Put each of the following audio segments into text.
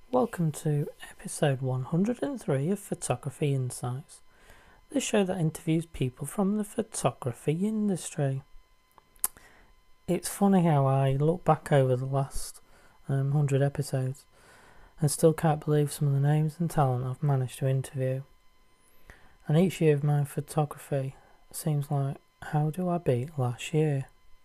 Welcome to episode 103 of Photography Insights, the show that interviews people from the photography industry. It's funny how I look back over the last 100 episodes and still can't believe some of the names and talent I've managed to interview. And each year of my photography seems like, how do I beat last year?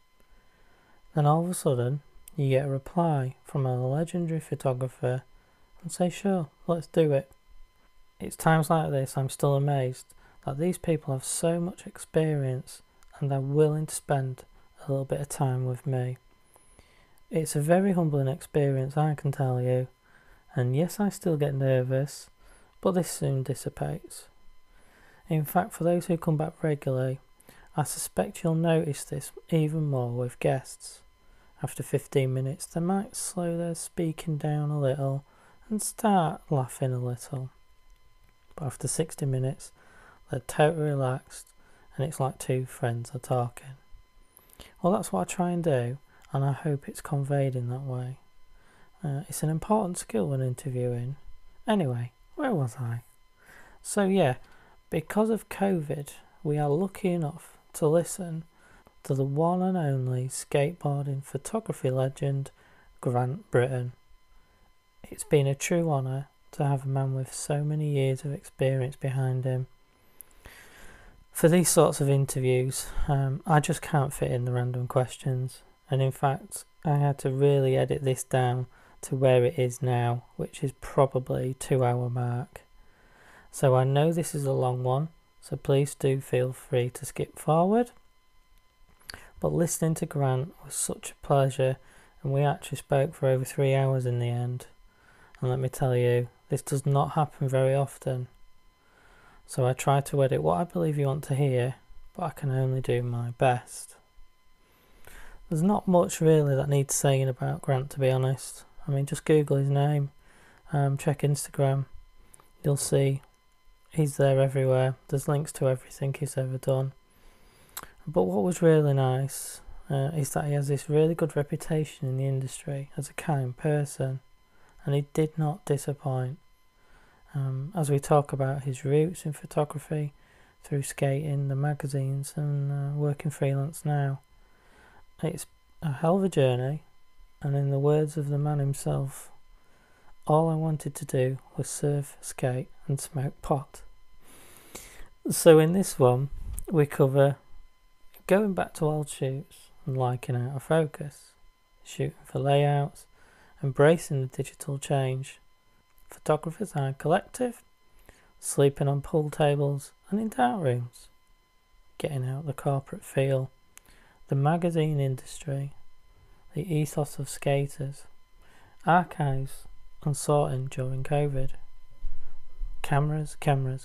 Then all of a sudden, you get a reply from a legendary photographer and say, sure, let's do it. It's times like this I'm still amazed that these people have so much experience and are willing to spend a little bit of time with me. It's a very humbling experience, I can tell you, and yes, I still get nervous, but this soon dissipates. In fact, for those who come back regularly, I suspect you'll notice this even more with guests. After 15 minutes, they might slow their speaking down a little and start laughing a little. But after 60 minutes, they're totally relaxed and it's like two friends are talking. Well, that's what I try and do, and I hope it's conveyed in that way. It's an important skill when interviewing. Anyway, where was I? So yeah, because of COVID, we are lucky enough to listen to the one and only skateboarding photography legend, Grant Britton. It's been a true honour to have a man with so many years of experience behind him. For these sorts of interviews, I just can't fit in the random questions, and in fact I had to really edit this down to where it is now, which is probably 2-hour mark. So I know this is a long one, so please do feel free to skip forward. But listening to Grant was such a pleasure, and we actually spoke for over 3 hours in the end. And let me tell you, this does not happen very often. So I try to edit what I believe you want to hear, but I can only do my best. There's not much really that needs saying about Grant, to be honest. I mean, just Google his name, check Instagram, you'll see he's there everywhere. There's links to everything he's ever done. But what was really nice is that he has this really good reputation in the industry as a kind person, and he did not disappoint. As we talk about his roots in photography, through skating, the magazines, and working freelance now, it's a hell of a journey, and in the words of the man himself, all I wanted to do was surf, skate and smoke pot. So in this one, we cover going back to old shoots and liking out of focus, shooting for layouts, embracing the digital change, Photographers Eye Collective, sleeping on pool tables and in dark rooms, getting out the corporate feel, the magazine industry, the ethos of skaters, archives and sorting during COVID, cameras,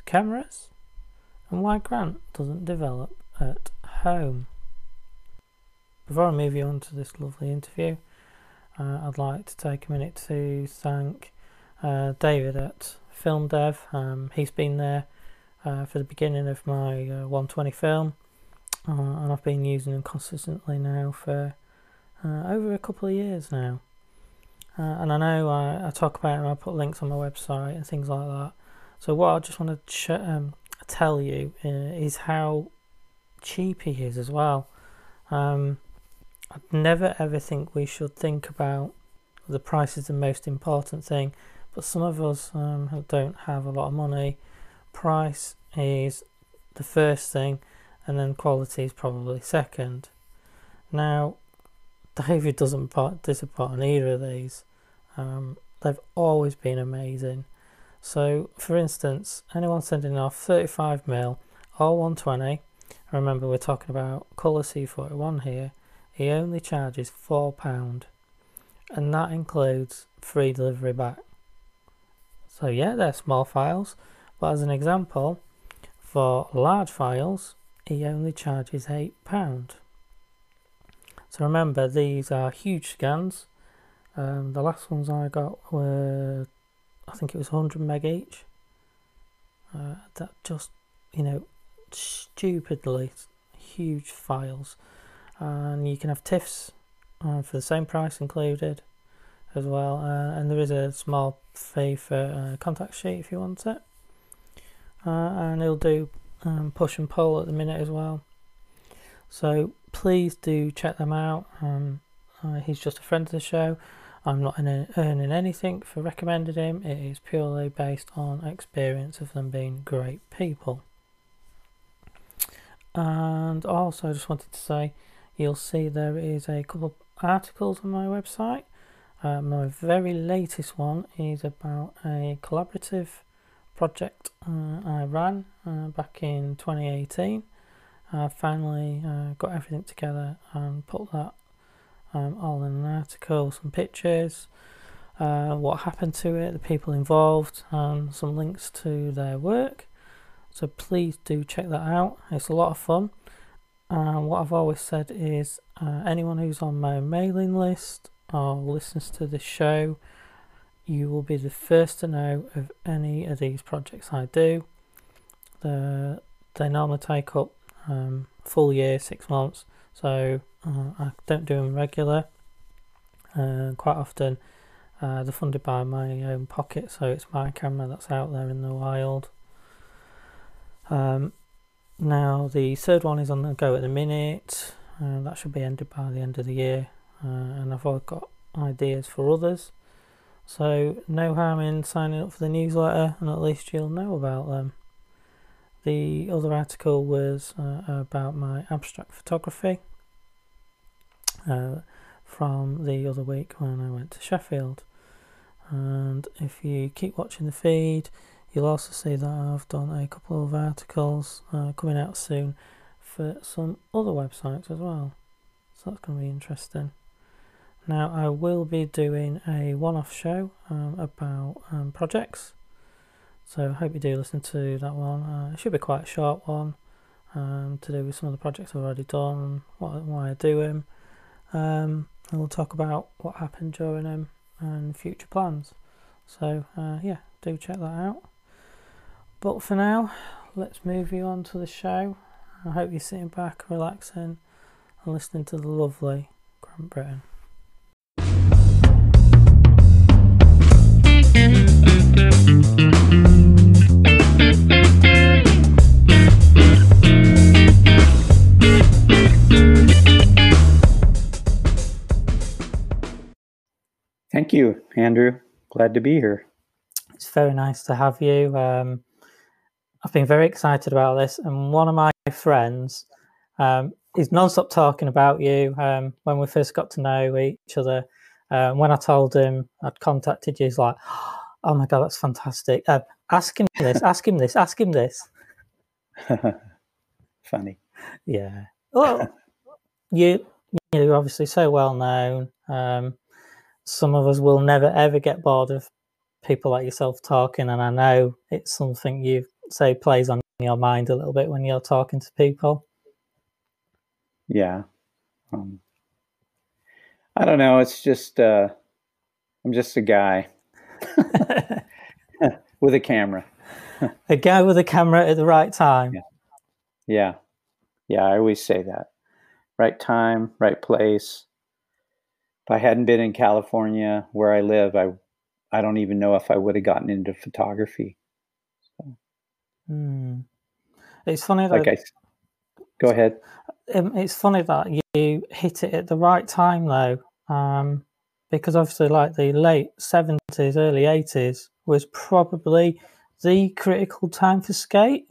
and why Grant doesn't develop at home. Before I move you on to this lovely interview, I'd like to take a minute to thank David at Film Dev. He's been there for the beginning of my 120 film, and I've been using him consistently now for over a couple of years now. And I know I talk about him, I put links on my website and things like that. So what I just want to tell you is how cheap he is as well. I'd never ever think we should think about the price is the most important thing, but some of us who don't have a lot of money, price is the first thing, and then quality is probably second. Now, David doesn't disappoint on either of these. They've always been amazing. So, for instance, anyone sending off 35mm or 120, remember we're talking about colour C41 here, he only charges £4, and that includes free delivery back. So yeah, they're small files, but as an example, for large files, he only charges £8. So remember, these are huge scans. The last ones I got were, I think it was 100 meg each. That just, stupidly huge files. And you can have TIFFs for the same price included. as well, and there is a small fee for a contact sheet if you want it, and he'll do push and pull at the minute as well. So please do check them out. He's just a friend of the show. I'm not earning anything for recommending him. It is purely based on experience of them being great people. And also, I just wanted to say, you'll see there is a couple of articles on my website. My very latest one is about a collaborative project I ran back in 2018. I finally got everything together and put that all in an article, some pictures, what happened to it, the people involved, and some links to their work. So please do check that out. It's a lot of fun. What I've always said is anyone who's on my mailing list or listens to the show, you will be the first to know of any of these projects I do. They normally take up full year, 6 months, so I don't do them regular. Quite often they're funded by my own pocket, so it's my camera that's out there in the wild. Now the third one is on the go at the minute. That should be ended by the end of the year, and I've already got ideas for others, so no harm in signing up for the newsletter, and at least you'll know about them. The other article was about my abstract photography from the other week when I went to Sheffield, and if you keep watching the feed, you'll also see that I've done a couple of articles coming out soon for some other websites as well, so that's going to be interesting. Now I will be doing a one-off show about projects, so I hope you do listen to that one. It should be quite a short one to do with some of the projects I've already done, why I do them, and we'll talk about what happened during them and future plans. So yeah, do check that out. But for now, let's move you on to the show. I hope you're sitting back, relaxing, and listening to the lovely Grant Britton. Thank you, Andrew. Glad to be here. It's very nice to have you. I've been very excited about this, and one of my friends is non-stop talking about you. When we first got to know each other, when I told him I'd contacted you, he's like, "Oh my God, that's fantastic! Ask him this, ask him this, ask him this." Funny. Yeah. Well, you're obviously so well known. Some of us will never ever get bored of people like yourself talking, and I know it's something you say plays on your mind a little bit when you're talking to people. Yeah. I don't know. It's just I'm just a guy with a camera. A guy with a camera at the right time. Yeah. I always say that. Right time, right place. If I hadn't been in California where I live, I don't even know if I would have gotten into photography. So. It's funny that go ahead. It's funny that you hit it at the right time though, because obviously like the late 70s, early 80s was probably the critical time for skate.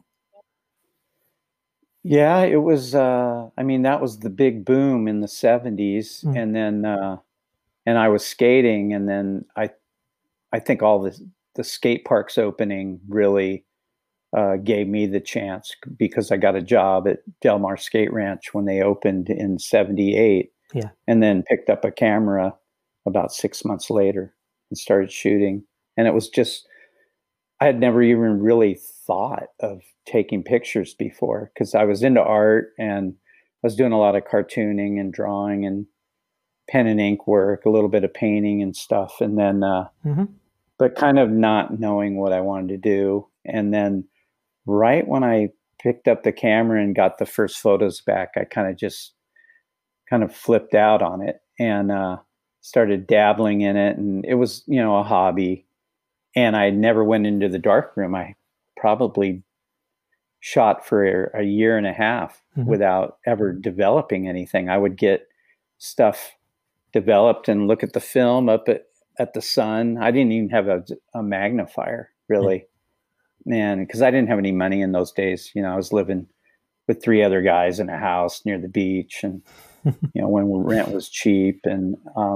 Yeah, it was. I mean, that was the big boom in the 70s, and then and I was skating, and then I think all the skate parks opening really gave me the chance, because I got a job at Del Mar Skate Ranch when they opened in 78. Yeah, and then picked up a camera about 6 months later and started shooting, and it was just. I had never even really thought of taking pictures before, because I was into art and I was doing a lot of cartooning and drawing and pen and ink work, a little bit of painting and stuff. And then, but kind of not knowing what I wanted to do. And then right when I picked up the camera and got the first photos back, I kind of flipped out on it and started dabbling in it, and it was, you know, a hobby. And I never went into the darkroom. I probably shot for a year and a half without ever developing anything. I would get stuff developed and look at the film up at the sun. I didn't even have a magnifier, really, man, because I didn't have any money in those days. You know, I was living with 3 other guys in a house near the beach, and you know, when rent was cheap, and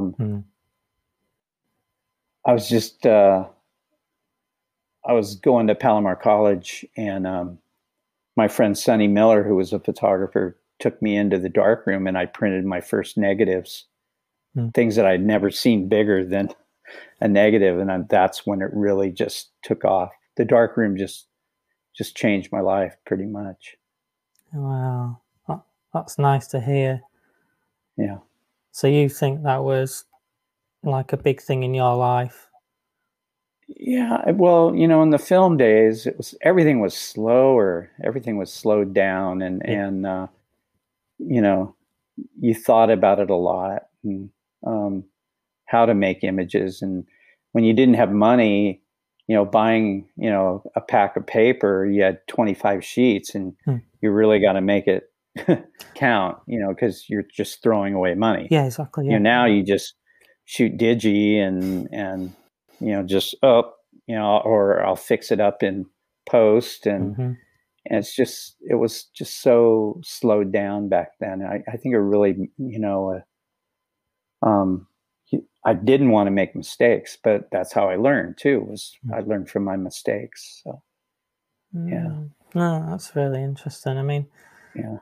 I was just I was going to Palomar College, and my friend Sonny Miller, who was a photographer, took me into the darkroom, and I printed my first negatives, things that I'd never seen bigger than a negative, and that's when it really just took off. The darkroom just changed my life pretty much. Wow, that's nice to hear. Yeah. So you think that was like a big thing in your life? Yeah, well, you know, in the film days, everything was slower. Everything was slowed down, and you know, you thought about it a lot, and how to make images. And when you didn't have money, you know, buying, you know, a pack of paper, you had 25 sheets, and you really got to make it count, you know, because you're just throwing away money. Yeah, exactly. Yeah. You know, now you just shoot digi and you know, just you know, or I'll fix it up in post, and it was just so slowed down back then. I think it really, you know, I didn't want to make mistakes, but that's how I learned too. I learned from my mistakes. So, yeah. No, that's really interesting. I mean, yeah,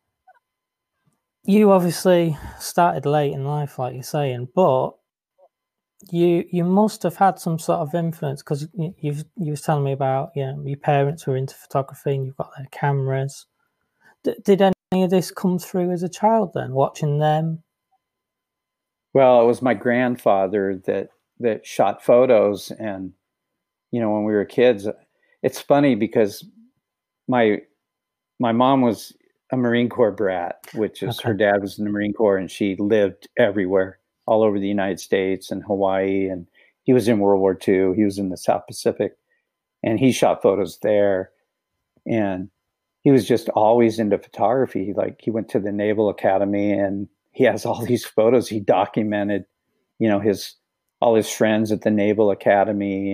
you obviously started late in life, like you're saying, but you must have had some sort of influence, because you was telling me about, you know, your parents were into photography and you've got their cameras. Did any of this come through as a child then, watching them? Well, it was my grandfather that shot photos, and you know, when we were kids, it's funny because my mom was a Marine Corps brat, which is her dad was in the Marine Corps, and she lived everywhere, all over the United States and Hawaii. And he was in World War II. He was in the South Pacific, and he shot photos there. And he was just always into photography. Like, he went to the Naval Academy, and he has all these photos. He documented, you know, all his friends at the Naval Academy,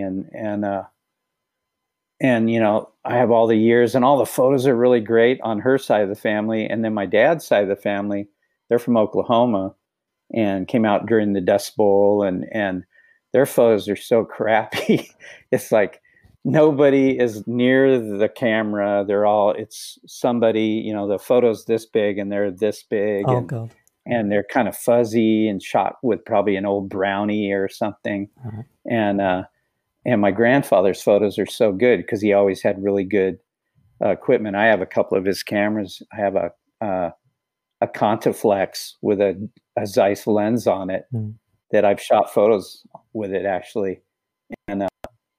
and you know, I have all the years, and all the photos are really great on her side of the family. And then my dad's side of the family, they're from Oklahoma and came out during the Dust Bowl, and their photos are so crappy. It's like nobody is near the camera. It's somebody, you know, the photo's this big and they're this big, and they're kind of fuzzy and shot with probably an old Brownie or something. And my grandfather's photos are so good because he always had really good equipment. I have a couple of his cameras. I have a Contaflex with a Zeiss lens on it that I've shot photos with it, actually. And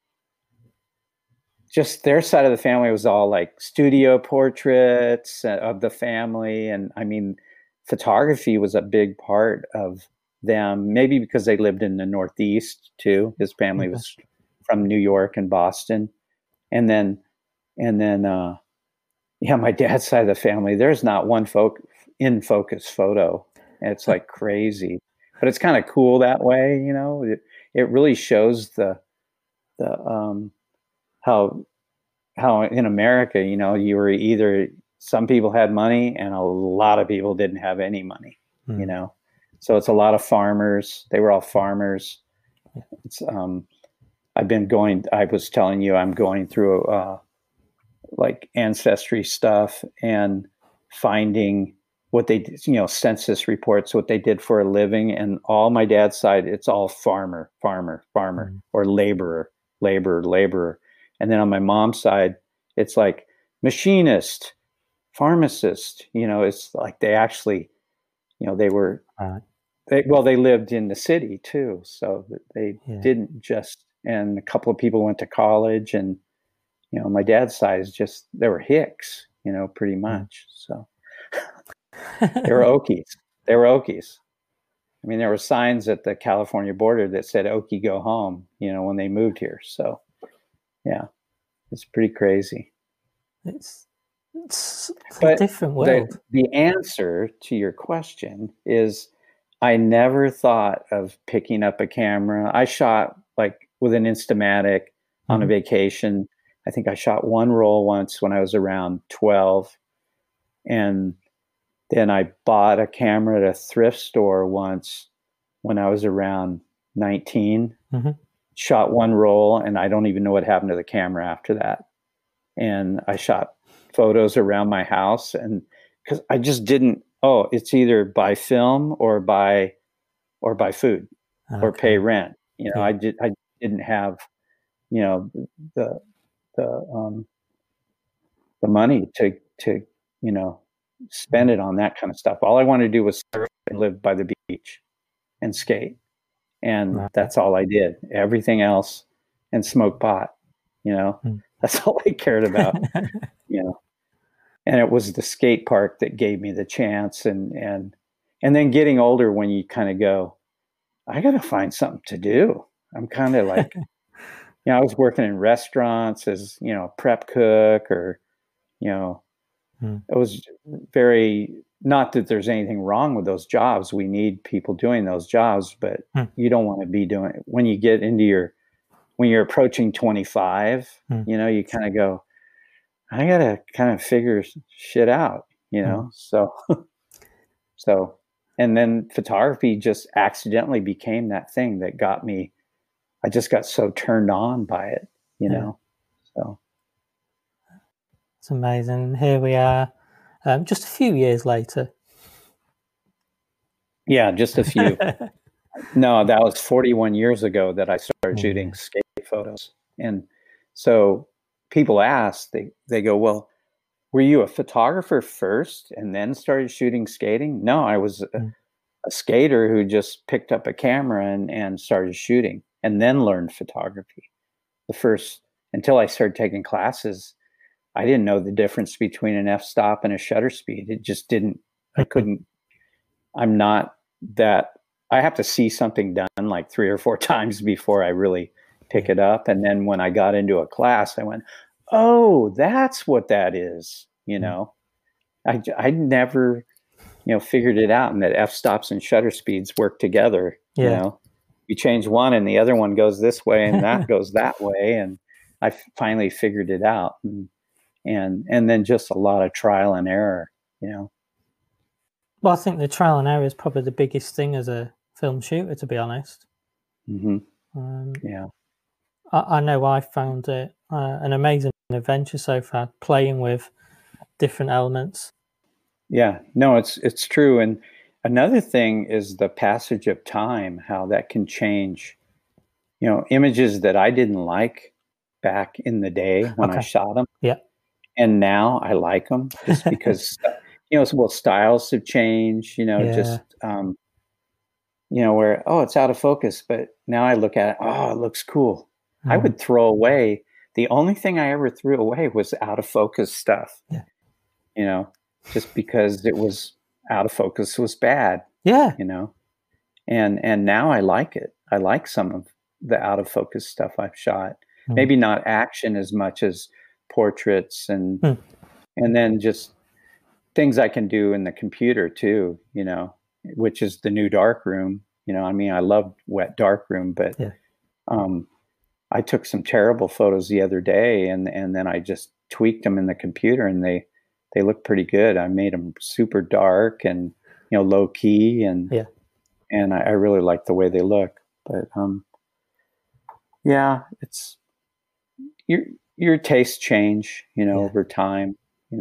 just their side of the family was all like studio portraits of the family. And I mean, photography was a big part of them, maybe because they lived in the Northeast too. His family was from New York and Boston. And then my dad's side of the family, there's not one in focus photo. It's like crazy, but it's kind of cool that way. You know, it really shows the how in America, you know, you were either, some people had money and a lot of people didn't have any money, you know? So it's a lot of farmers. They were all farmers. It's, I was telling you, I'm going through like ancestry stuff and finding what they did, you know, census reports, what they did for a living. And all my dad's side, it's all farmer, or laborer. And then on my mom's side, it's like machinist, pharmacist. You know, it's like they actually, you know, they were, they lived in the city too. So they didn't just, and a couple of people went to college, and, you know, my dad's side is just, they were Hicks, you know, pretty much. So they were Okies. I mean, there were signs at the California border that said "Okie, go home," when they moved here. So, yeah, it's pretty crazy. It's a different world. The answer to your question is I never thought of picking up a camera. I shot like with an Instamatic on a vacation. I think I shot one roll once when I was around 12. And then I bought a camera at a thrift store once when I was around 19. Shot one roll, and I don't even know what happened to the camera after that. And I shot photos around my house, and because I just didn't, it's either buy film or buy food or pay rent. I didn't have, the money to spend it on that kind of stuff. All I wanted to do was surf and live by the beach and skate. And that's all I did. Everything else, and smoke pot, that's all I cared about, and it was the skate park that gave me the chance. And then getting older, when you kind of go, I got to find something to do. I'm kind of like, I was working in restaurants as, prep cook, or, it was very, not that there's anything wrong with those jobs. We need people doing those jobs, but you don't want to be doing it when you get into when you're approaching 25, you kind of go, I got to kind of figure shit out, So, and then photography just accidentally became that thing that got me. I just got so turned on by it, so. It's amazing. Here we are, just a few years later. Yeah, just a few. No, that was 41 years ago that I started shooting skate photos. And so people ask, they go, well, were you a photographer first and then started shooting skating? No, I was a skater who just picked up a camera and started shooting, and then learned photography. Until I started taking classes, I didn't know the difference between an f-stop and a shutter speed. It just didn't, I'm not that, I have to see something done like 3 or 4 times before I really pick it up. And then when I got into a class, I went, oh, that's what that is. I never, figured it out, and that f-stops and shutter speeds work together. You change one and the other one goes this way and that goes that way. And I finally figured it out. And then just a lot of trial and error, Well, I think the trial and error is probably the biggest thing as a film shooter, to be honest. Yeah. I know I found it an amazing adventure so far, playing with different elements. Yeah, no, it's true. And another thing is the passage of time, how that can change, images that I didn't like back in the day when I shot them. Yeah. And now I like them just because, styles have changed, just, where, it's out of focus, but now I look at it, it looks cool. I would throw away. The only thing I ever threw away was out of focus stuff, just because it was out of focus was bad. Yeah. And now I like it. I like some of the out of focus stuff I've shot. Maybe not action as much as portraits and then just things I can do in the computer too, which is the new darkroom. I love wet darkroom, but I took some terrible photos the other day, and then I just tweaked them in the computer, and they look pretty good. I made them super dark and low key, and I really like the way they look. But it's your tastes change, over time,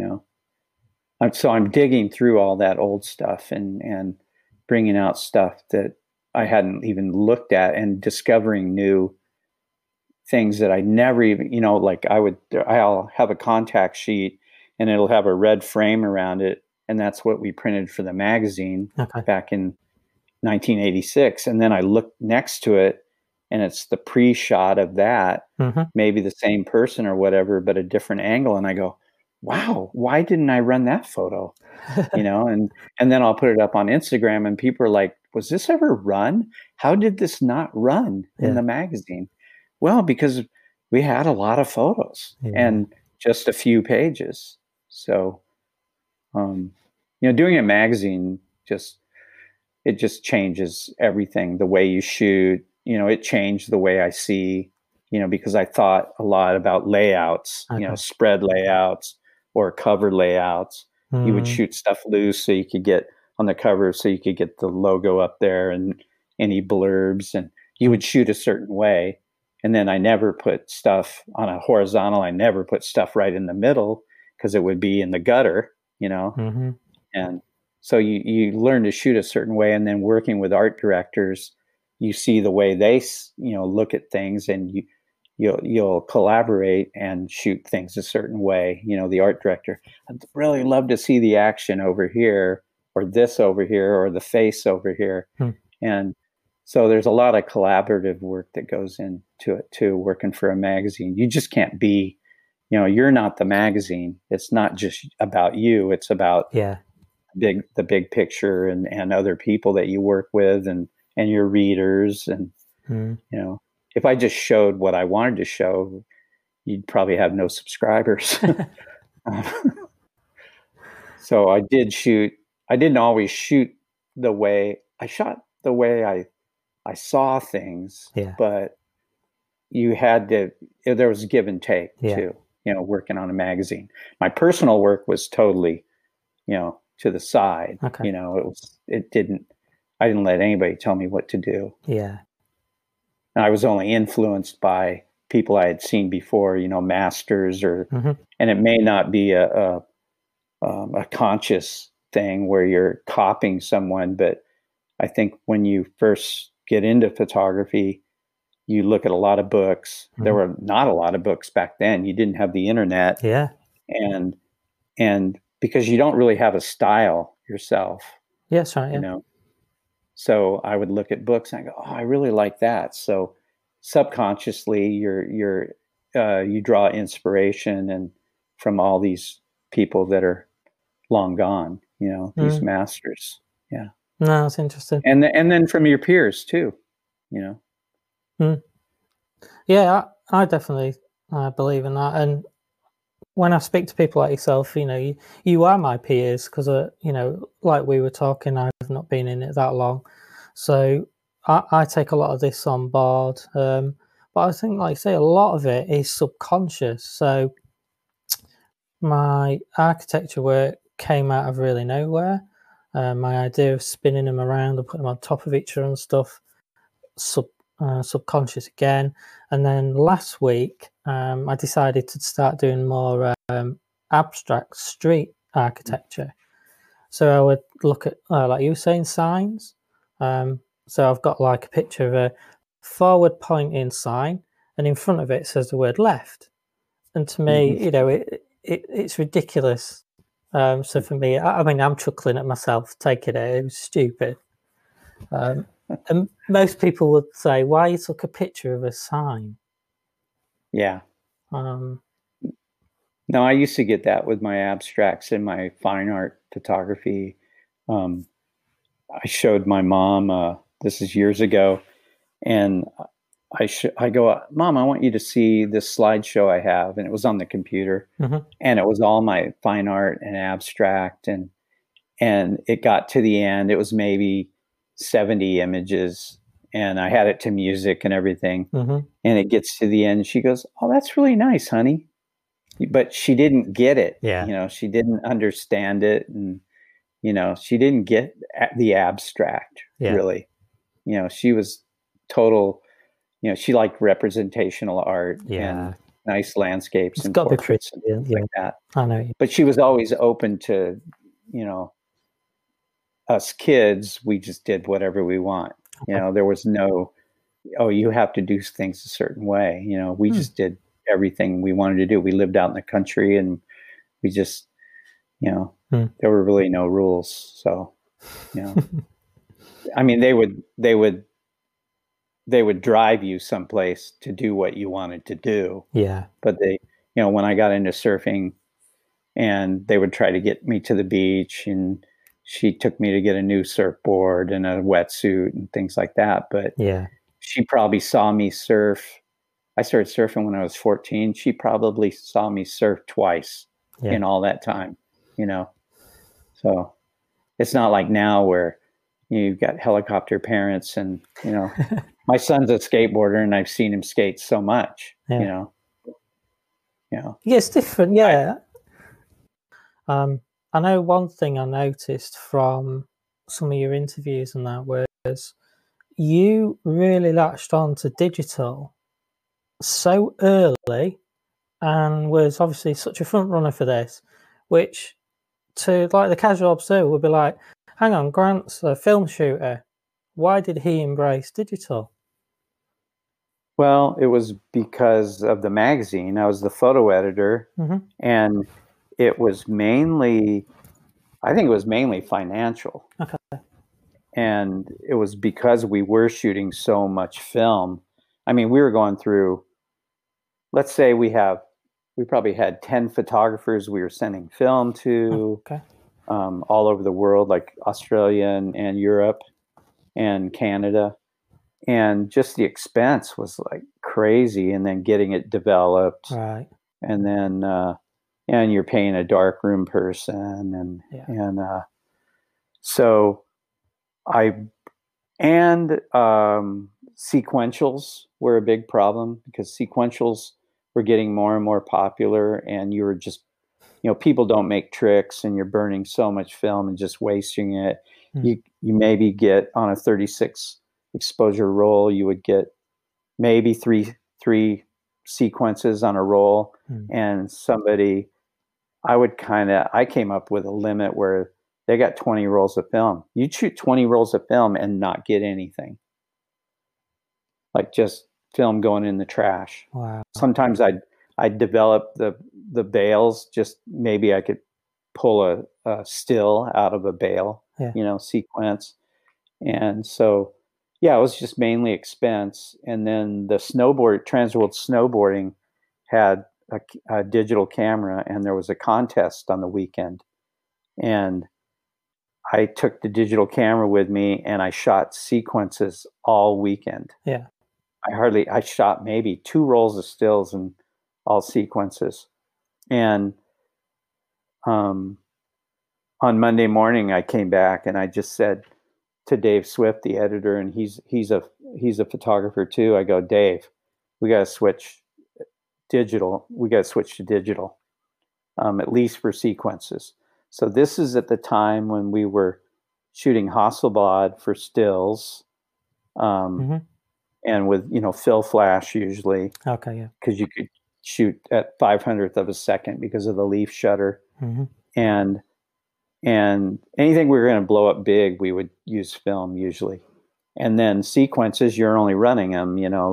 So I'm digging through all that old stuff and bringing out stuff that I hadn't even looked at, and discovering new things that I never even, like I'll have a contact sheet and it'll have a red frame around it. And that's what we printed for the magazine back in 1986. And then I look next to it, and it's the pre-shot of that, maybe the same person or whatever, but a different angle. And I go, wow, why didn't I run that photo? And then I'll put it up on Instagram and people are like, was this ever run? How did this not run in Yeah. the magazine? Well, because we had a lot of photos Yeah. and just a few pages. So, doing a magazine it just changes everything, the way you shoot. It changed the way I see, because I thought a lot about layouts, Okay. spread layouts or cover layouts. You would Mm. shoot stuff loose so you could get on the cover, so you could get the logo up there and any blurbs, and you would shoot a certain way. And then I never put stuff on a horizontal. I never put stuff right in the middle because it would be in the gutter, Mm-hmm. and so you learn to shoot a certain way, and then working with art directors, you see the way they look at things, and you'll collaborate and shoot things a certain way. The art director, I'd really love to see the action over here, or this over here, or the face over here. Hmm. And so there's a lot of collaborative work that goes into it too, working for a magazine. You just can't be, you're not the magazine. It's not just about you. It's about Yeah. the big picture and other people that you work with and your readers. And, Mm. if I just showed what I wanted to show, you'd probably have no subscribers. So I didn't always shoot the way I shot, the way I saw things, Yeah. but there was give and take Yeah. too, working on a magazine. My personal work was totally, to the side. Okay. I didn't let anybody tell me what to do. Yeah. And I was only influenced by people I had seen before, masters Mm-hmm. and it may not be a conscious thing where you're copying someone, but I think when you first get into photography, you look at a lot of books. Mm-hmm. There were not a lot of books back then. You didn't have the internet. Yeah. And because you don't really have a style yourself. Yes, right. Yeah. So I would look at books and I go, oh, I really like that. So subconsciously you draw inspiration and from all these people that are long gone, these masters. Yeah. No, that's interesting. And then from your peers too, Yeah, I definitely believe in that. And when I speak to people like yourself, you are my peers because, like we were talking, I've not been in it that long. So I take a lot of this on board. But I think, like you say, a lot of it is subconscious. So my architecture work came out of really nowhere. My idea of spinning them around and putting them on top of each other and stuff, subconscious again. And then last week, I decided to start doing more abstract street architecture. So I would look at, like you were saying, signs. So I've got like a picture of a forward pointing sign, and in front of it says the word left. And to me, it's ridiculous. So for me, I mean, I'm chuckling at myself, taking it. It was stupid. And most people would say, why you took a picture of a sign? Yeah. No, I used to get that with my abstracts and my fine art photography. I showed my mom, this is years ago, and I go, Mom, I want you to see this slideshow I have. And it was on the computer, and it was all my fine art and abstract. And it got to the end, it was maybe 70 images, and I had it to music and everything. And it gets to the end, she goes, oh, that's really nice, honey. But she didn't get it. Yeah. She didn't understand it. And, she didn't get the abstract, really. She was total, she liked representational art and nice landscapes and portraits and things like that. I know. But she was always open to, us kids, we just did whatever we want. There was no, oh, you have to do things a certain way. We just did everything we wanted to do. We lived out in the country and we just, there were really no rules. So, I mean, they would drive you someplace to do what you wanted to do. Yeah. But when I got into surfing and they would try to get me to the beach, and she took me to get a new surfboard and a wetsuit and things like that. But Yeah. she probably saw me surf. I started surfing when I was 14. She probably saw me surf twice Yeah. in all that time, So it's not like now where you've got helicopter parents and, my son's a skateboarder and I've seen him skate so much, Yeah. Yeah, it's different. Yeah. I know one thing I noticed from some of your interviews and that was you really latched on to digital so early and was obviously such a front runner for this, which to like the casual observer would be like, hang on, Grant's a film shooter. Why did he embrace digital? Well, it was because of the magazine. I was the photo editor, and it was mainly, I think it was mainly financial. Okay. And it was because we were shooting so much film. I mean, we were going through, let's say we probably had 10 photographers we were sending film to, all over the world, like Australia and Europe and Canada. And just the expense was like crazy. And then getting it developed. Right. And then, and you're paying a darkroom person. So sequentials were a big problem because sequentials were getting more and more popular, and you were just, people don't make tricks, and you're burning so much film and just wasting it. You maybe get on a 36 exposure roll, you would get maybe three sequences on a roll, and I came up with a limit where they got 20 rolls of film. You'd shoot 20 rolls of film and not get anything. Like just film going in the trash. Wow. Sometimes I'd develop the bales, just maybe I could pull a still out of a bale, sequence. And so, it was just mainly expense. And then the Transworld Snowboarding had a digital camera, and there was a contest on the weekend. And I took the digital camera with me, and I shot sequences all weekend. Yeah. I shot maybe 2 rolls of stills and all sequences. And on Monday morning, I came back and I just said to Dave Swift, the editor, and he's a photographer too. I go, Dave, we got to switch digital. We got to switch to digital, at least for sequences. So this is at the time when we were shooting Hasselblad for stills, and with fill flash usually. Okay, yeah. Because you could shoot at 500th of a second because of the leaf shutter, and anything we were going to blow up big, we would use film usually. And then sequences, you're only running them,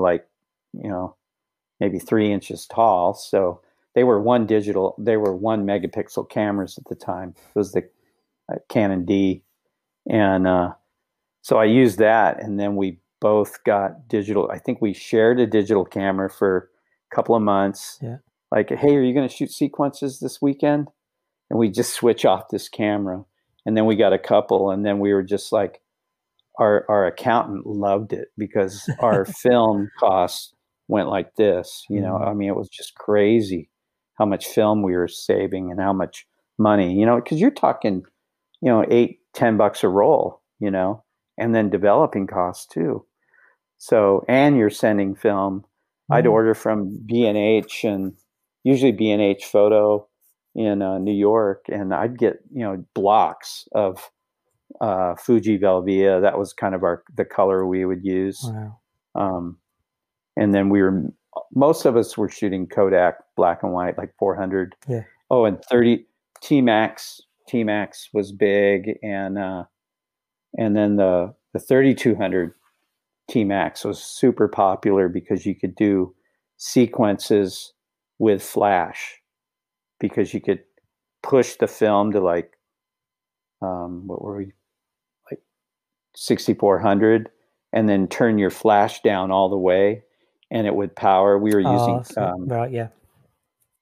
maybe 3 inches tall. So they were 1 megapixel cameras at the time. It was the Canon D. And so I used that, and then we both got digital. I think we shared a digital camera for a couple of months. Yeah. Like, hey, are you going to shoot sequences this weekend? And we just switch off this camera. And then we got a couple, and then we were just like, our accountant loved it because our film costs went like this. I mean, it was just crazy how much film we were saving and how much money, because you're talking, $8-10 a roll, and then developing costs too. So, and you're sending film. I'd order from B&H, and usually B&H Photo in New York, and I'd get blocks of Fuji Velvia. That was kind of the color we would use. Wow. And then most of us were shooting Kodak black and white, like 400. Yeah. Oh, and 30 T-Max was big, and then the 3200 T-Max was super popular because you could do sequences with flash, because you could push the film to like, what were we, like 6400, and then turn your flash down all the way, and it would power. We were using right, yeah.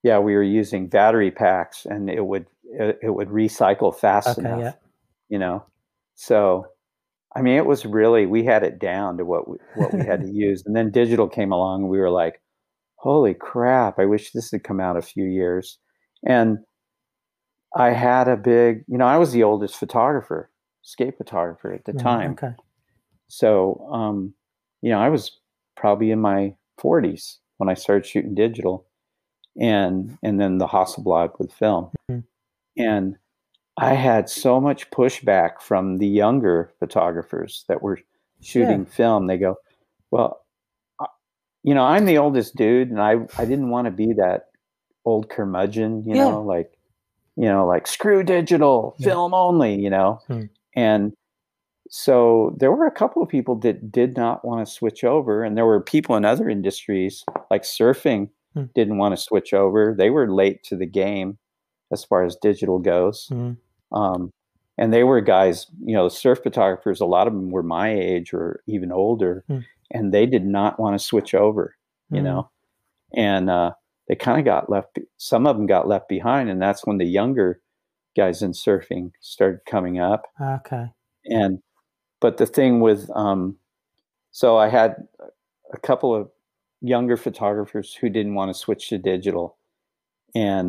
yeah, we were using battery packs, and it would recycle fast Okay, enough, yeah. you know. So I mean, it was really, we had it down to what we had to use, and then digital came along, and we were like, "Holy crap! I wish this had come out a few years." And I had a big, I was the oldest photographer, skate photographer at the Right, time. okay. So, I was probably in my 40s when I started shooting digital, and then the Hasselblad with film. Mhm. And I had so much pushback from the younger photographers that were Yeah, shooting film. They go, "Well, I- I'm the oldest dude, and I didn't want to be that old curmudgeon, yeah, like screw digital, yeah. film only, Hmm. And so there were a couple of people that did not want to switch over, and there were people in other industries like surfing Hmm. didn't want to switch over. They were late to the game as far as digital goes. Hmm. Um, and they were guys, surf photographers, a lot of them were my age or even older, Hmm. and they did not want to switch over, Hmm. and they kind of got left, some of them got left behind. And that's when the younger guys in surfing started coming up. Okay. And, but the thing with, so I had a couple of younger photographers who didn't want to switch to digital. And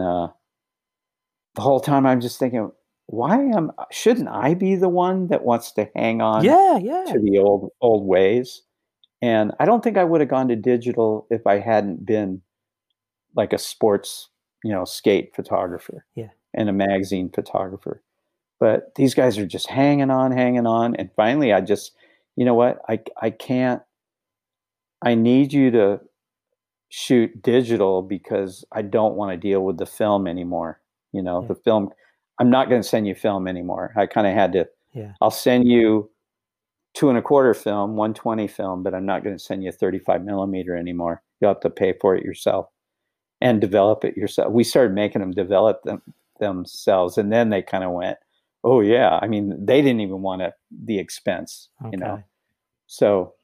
the whole time I'm just thinking, shouldn't I be the one that wants to hang on Yeah, yeah. to the old ways? And I don't think I would have gone to digital if I hadn't been like a sports, skate photographer Yeah. and a magazine photographer. But these guys are just hanging on, hanging on. And finally I just, you know what? I can't, I need you to shoot digital because I don't want to deal with the film anymore. Yeah. The film, I'm not going to send you film anymore. I kind of had to, Yeah. I'll send you 2.25 film, 120 film, but I'm not going to send you 35 millimeter anymore. You'll have to pay for it yourself and develop it yourself. We started making them develop themselves. And then they kind of went, oh yeah. I mean, they didn't even want the expense, Okay. So,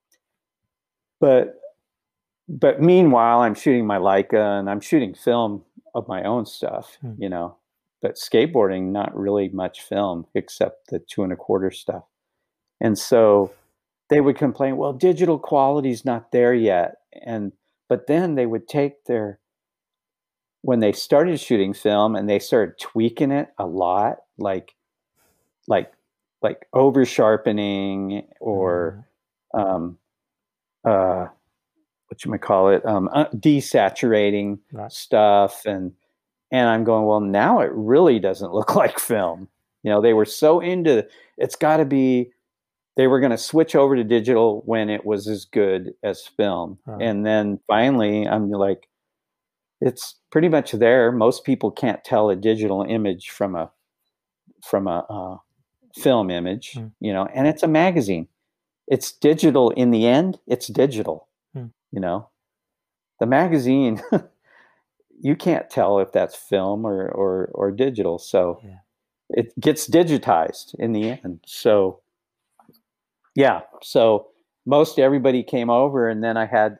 but meanwhile, I'm shooting my Leica and I'm shooting film of my own stuff, but skateboarding, not really much film except the 2.25 stuff. And so they would complain, well, digital quality is not there yet. But then they would take when they started shooting film and they started tweaking it a lot, like over sharpening or, um, desaturating Right. stuff. And I'm going, well, now it really doesn't look like film. They were so into, it's got to be, they were going to switch over to digital when it was as good as film. Right. And then finally I'm like, it's pretty much there. Most people can't tell a digital image from a film image, and it's a magazine. It's digital in the end. It's digital, the magazine, you can't tell if that's film or digital. So Yeah. it gets digitized in the end. So yeah, so most everybody came over, and then I had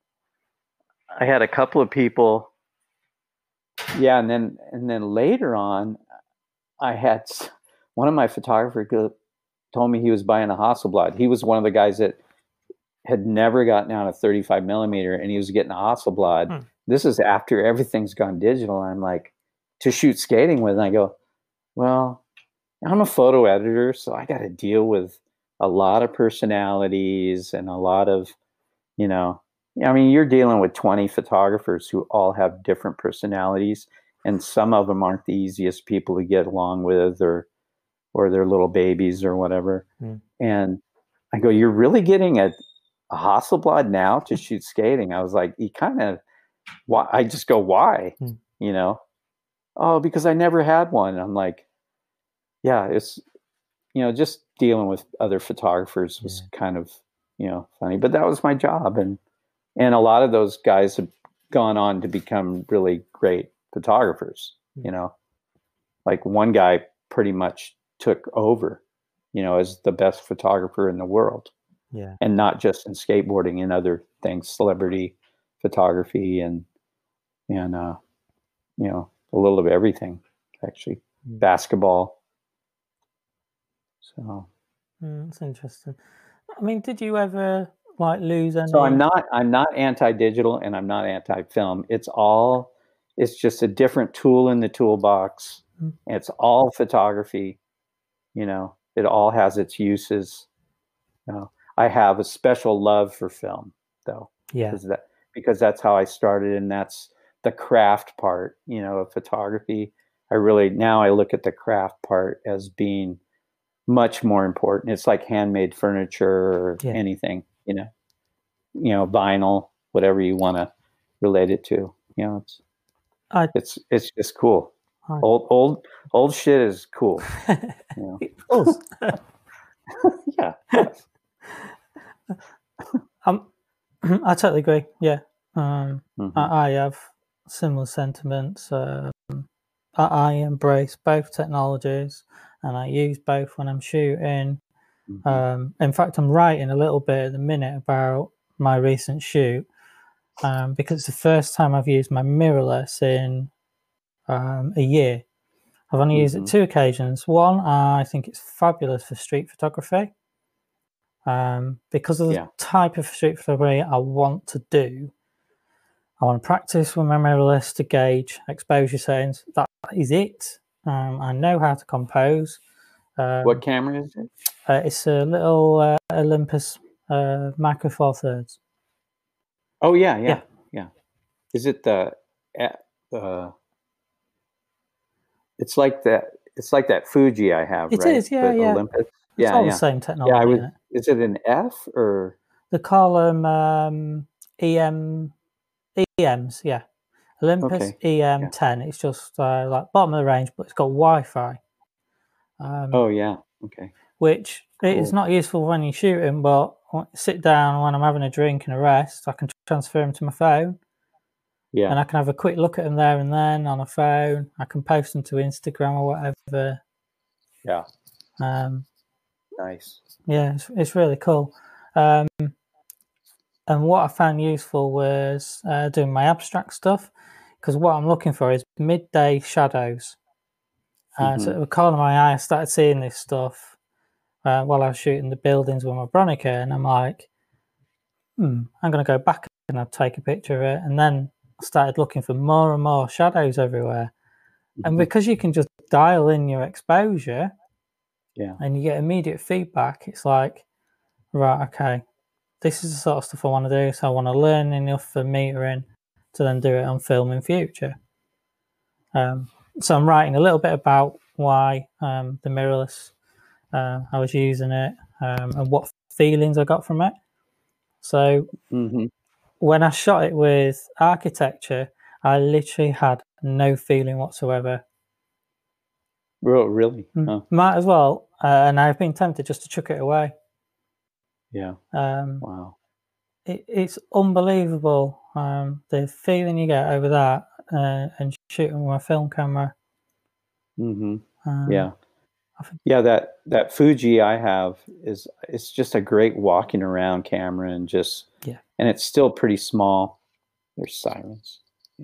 a couple of people. Yeah, and then later on, I had one of my photographers told me he was buying a Hasselblad. He was one of the guys that had never gotten out a 35 millimeter, and he was getting a Hasselblad. This is after everything's gone digital. I'm like, to shoot skating with, and I go, well, I'm a photo editor, so I got to deal with a lot of personalities and a lot of, I mean, you're dealing with 20 photographers who all have different personalities, and some of them aren't the easiest people to get along with, or they're little babies or whatever. And I go, you're really getting a Hasselblad now to shoot skating? I was like, why? I just go, why? Oh, because I never had one. And I'm like, yeah, it's, just dealing with other photographers was kind of, funny, but that was my job. And a lot of those guys have gone on to become really great photographers, like one guy pretty much took over, as the best photographer in the world. Yeah. And not just in skateboarding, in other things, celebrity photography and a little of everything, actually. Basketball. So that's interesting. I mean, did you ever like lose any? So I'm not anti-digital and I'm not anti-film. It's just a different tool in the toolbox. It's all photography. It all has its uses. I have a special love for film, though. Yeah. Because that's how I started, and that's the craft part, of photography. Now I look at the craft part as being much more important. It's like handmade furniture or anything, vinyl, whatever you want to relate it to. It's just cool. Old shit is cool. Yeah. I totally agree. Yeah. I have similar sentiments. I embrace both technologies and I use both when I'm shooting. In fact, I'm writing a little bit at the minute about my recent shoot because it's the first time I've used my mirrorless in a year. I've only used it 2 occasions. One, I think it's fabulous for street photography because of the type of street photography I want to do. I want to practice with my mirrorless to gauge exposure settings. That is it. I know how to compose. What camera is it? It's a little Olympus Micro Four Thirds. Oh yeah. Is it the? It's like that Fuji I have. It right? is, yeah. Olympus. It's all the same technology. Is it an F or? They call them EMs, yeah. Olympus EM10. It's just like bottom of the range, but it's got Wi-Fi. Okay. Which is not useful when you're shooting, but when I sit down when I'm having a drink and a rest, I can transfer them to my phone. Yeah. And I can have a quick look at them there and then on a phone. I can post them to Instagram or whatever. Yeah. Nice. Yeah, it's really cool. And what I found useful was doing my abstract stuff, because what I'm looking for is midday shadows. So at the corner of my eye, I started seeing this stuff while I was shooting the buildings with my Bronica, and I'm like, I'm going to go back and I'll take a picture of it. And then I started looking for more and more shadows everywhere. And because you can just dial in your exposure and you get immediate feedback, it's like, right, okay, this is the sort of stuff I want to do. So I want to learn enough for metering to then do it on film in future. So I'm writing a little bit about why the mirrorless, I was using it and what feelings I got from it. So when I shot it with architecture, I literally had no feeling whatsoever. Really? Might as well. And I've been tempted just to chuck it away. Yeah. Wow. It's unbelievable the feeling you get over that and shooting with a film camera. That Fuji I have it's just a great walking around camera and and it's still pretty small. There's sirens.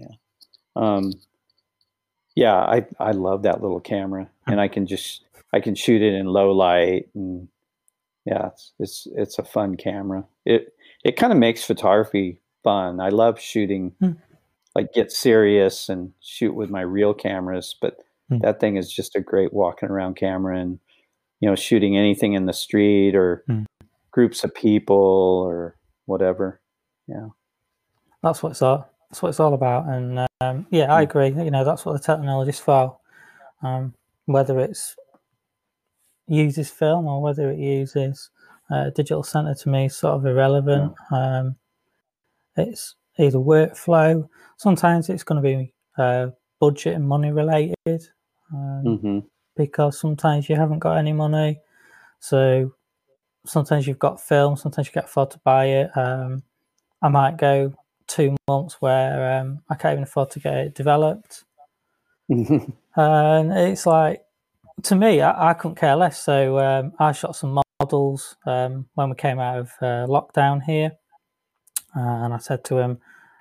I love that little camera, and I can shoot it in low light, and it's a fun camera. It kind of makes photography fun. I love shooting, like get serious and shoot with my real cameras, but that thing is just a great walking around camera, and shooting anything in the street or groups of people or whatever. Yeah, that's what it's all about. And I agree. That's what the technology's for. Whether it's uses film or whether it uses digital center, to me is sort of irrelevant. It's either workflow. Sometimes it's going to be budget and money related, because sometimes you haven't got any money. So sometimes you've got film, sometimes you can't afford to buy it. I might go 2 months where I can't even afford to get it developed. And it's like, to me, I couldn't care less. So I shot some models when we came out of lockdown here. And I said to him,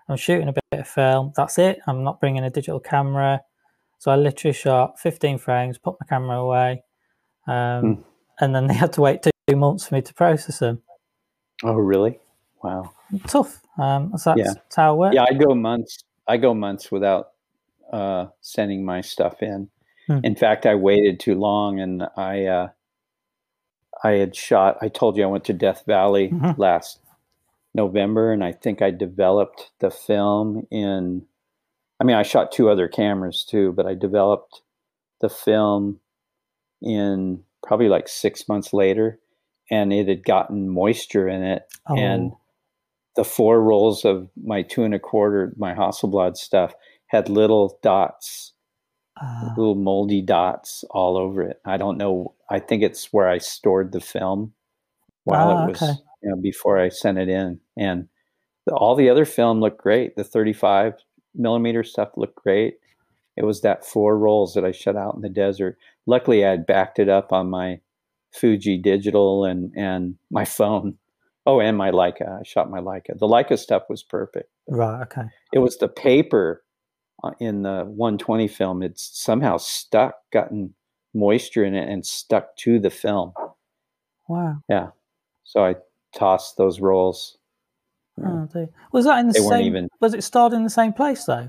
I'm shooting a bit of film. That's it. I'm not bringing a digital camera. So I literally shot 15 frames, put my camera away, and then they had to wait 2 months for me to process them. Oh, really? Wow. Tough. That's how it works. Yeah, I go months without sending my stuff in. In fact, I waited too long, and I had shot. I told you I went to Death Valley last November, and I think I developed the film in. I mean, I shot 2 other cameras too, but I developed the film in probably like 6 months later, and it had gotten moisture in it, and the 4 rolls of my 2 1/4, my Hasselblad stuff, had little dots, little moldy dots all over it. I don't know. I think it's where I stored the film while it was, before I sent it in. And all the other film looked great. The 35 millimeter stuff looked great. It was that 4 rolls that I shot out in the desert. Luckily, I had backed it up on my Fuji digital and my phone. Oh, and my Leica. I shot my Leica. The Leica stuff was perfect. Right, okay. It was the paper in the 120 film. It's somehow gotten moisture in it and stuck to the film. Wow. Yeah. So I tossed those rolls. Oh, dear. Was that in the same? Was it stored in the same place though?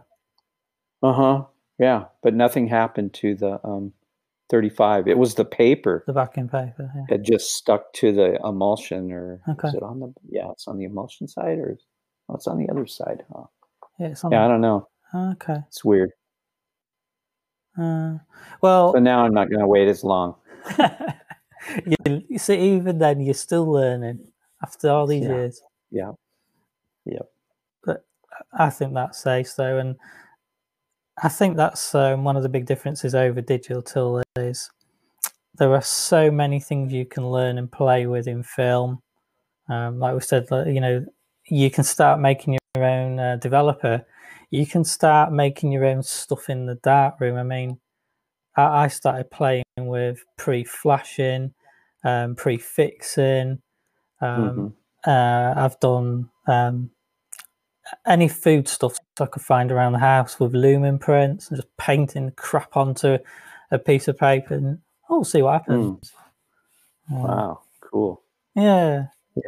Yeah, but nothing happened to the 35. It was the paper. The backing paper. Yeah. It just stuck to the emulsion, or is it on the? Yeah, it's on the emulsion side, or it's on the other side. Huh? Yeah, it's on. I don't know. Okay. It's weird. Well. So now I'm not going to wait as long. You see, even then, you're still learning after all these years. Yeah. Yep. But I think that's safe though, and I think that's one of the big differences over digital is there are so many things you can learn and play with in film. Like we said, you can start making your own developer. You can start making your own stuff in the darkroom. I mean, I started playing with pre-flashing, pre-fixing. I've done any food stuff I could find around the house with lumen prints and just painting crap onto a piece of paper, and we'll see what happens. Wow, cool. Yeah.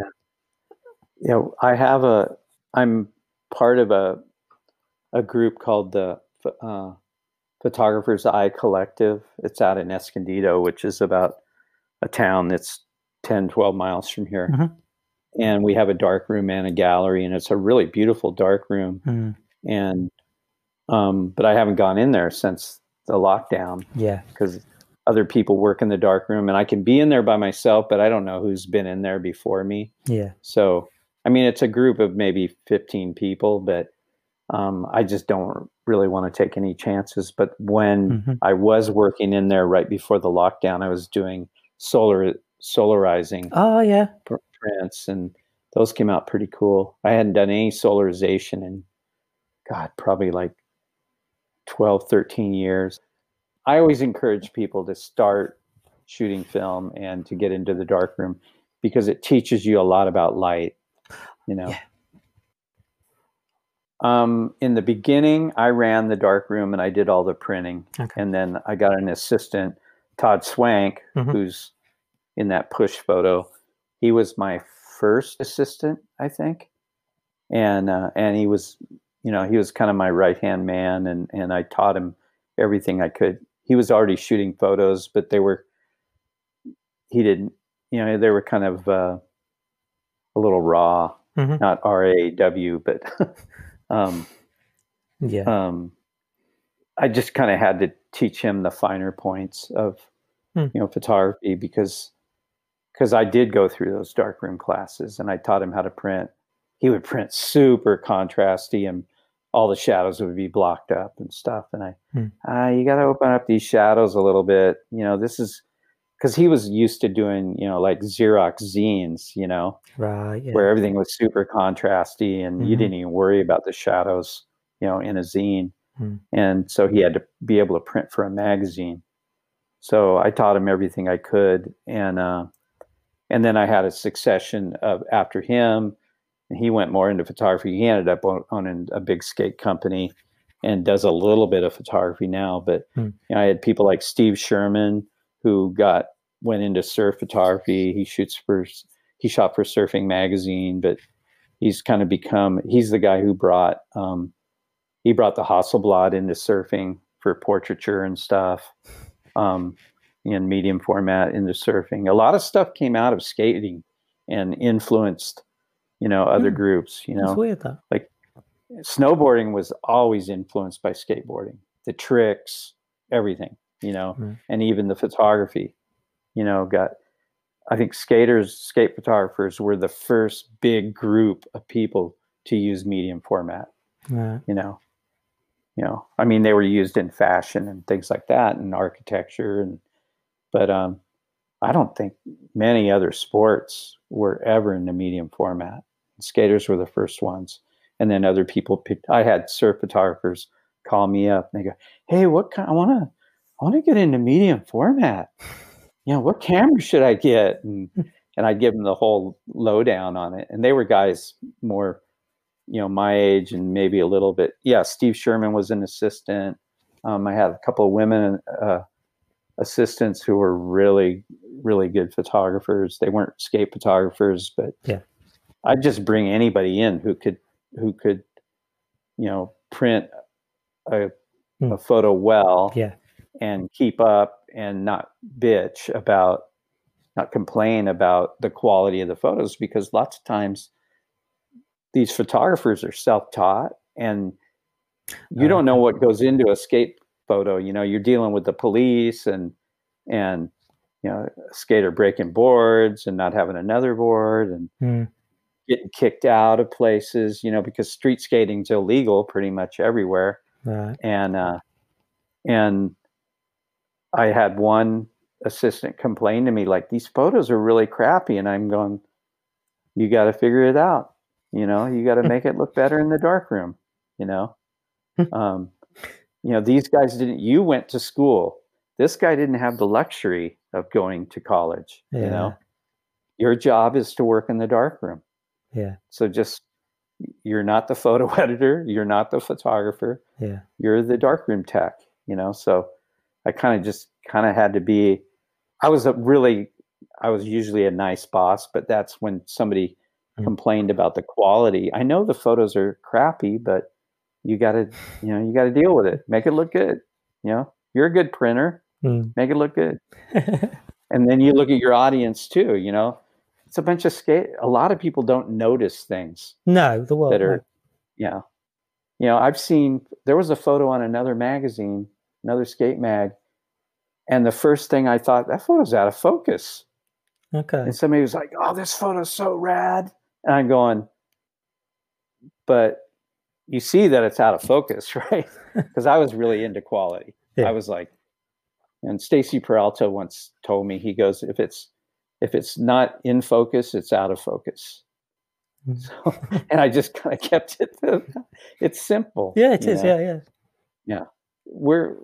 I'm part of a group called the Photographer's Eye Collective. It's out in Escondido, which is about a town that's 10, 12 miles from here. And we have a dark room and a gallery, and it's a really beautiful dark room. And but I haven't gone in there since the lockdown. Yeah, because other people work in the dark room, and I can be in there by myself, but I don't know who's been in there before me. Yeah. So, I mean, it's a group of maybe 15 people, but I just don't really want to take any chances. But when I was working in there right before the lockdown, I was doing solarizing. Oh, yeah. Prints, and those came out pretty cool. I hadn't done any solarization in, probably like 12, 13 years. I always encourage people to start shooting film and to get into the darkroom because it teaches you a lot about light, Yeah. In the beginning, I ran the darkroom and I did all the printing. Okay. And then I got an assistant, Todd Swank, who's in that push photo. He was my first assistant, I think. And he was, he was kind of my right-hand man, and I taught him everything I could. He was already shooting photos, but they were kind of a little raw, not RAW, but I just kind of had to teach him the finer points of, photography because I did go through those darkroom classes, and I taught him how to print. He would print super contrasty, and all the shadows would be blocked up and stuff. And you got to open up these shadows a little bit. This is because he was used to doing, like Xerox zines, right, yeah. Where everything was super contrasty, and you didn't even worry about the shadows, in a zine. And so he had to be able to print for a magazine. So I taught him everything I could, and then I had a succession of after him. and he went more into photography. He ended up owning a big skate company and does a little bit of photography now. But I had people like Steve Sherman, who went into surf photography. He shot for Surfing Magazine, but he's kind of he's the guy who brought the Hasselblad into surfing for portraiture and stuff, in medium format into surfing. A lot of stuff came out of skating and influenced, other groups, That's weird, that. Like snowboarding was always influenced by skateboarding, the tricks, everything, and even the photography, I think skate photographers were the first big group of people to use medium format. Right. I mean, they were used in fashion and things like that, and architecture, but I don't think many other sports were ever in the medium format. Skaters were the first ones, and then other people. I had surf photographers call me up and they go, "Hey, I want to get into medium format. What camera should I get?" And I'd give them the whole lowdown on it. And they were guys more, my age and maybe a little bit. Yeah, Steve Sherman was an assistant. I had a couple of women assistants who were really, really good photographers. They weren't skate photographers, but I'd just bring anybody in who could print a photo well, and keep up and not complain about the quality of the photos, because lots of times these photographers are self-taught and you don't know what goes into a skate photo. You're dealing with the police and a skater breaking boards and not having another board and getting kicked out of places, because street skating's illegal pretty much everywhere. Right. And I had one assistant complain to me, like, these photos are really crappy. And I'm going, you got to figure it out. You got to make it look better in the darkroom. These guys you went to school. This guy didn't have the luxury of going to college. Your job is to work in the darkroom. Yeah. So you're not the photo editor. You're not the photographer. Yeah. You're the darkroom tech, so I kind of had to be, I was usually a nice boss, but that's when somebody complained about the quality. I know the photos are crappy, but you gotta deal with it. Make it look good. You're a good printer. Make it look good. And then you look at your audience too, it's a bunch of a lot of people don't notice things. No, the world. That are, I've seen, there was a photo on another magazine, another skate mag, and the first thing I thought, that photo's out of focus. Okay. And somebody was like, "Oh, this photo's so rad." And I'm going, but you see that it's out of focus, right? Because I was really into quality. I was like, and Stacy Peralta once told me, he goes, if it's not in focus, it's out of focus. So, and I just kind of kept it. It's simple. Yeah, it is. Yeah. We're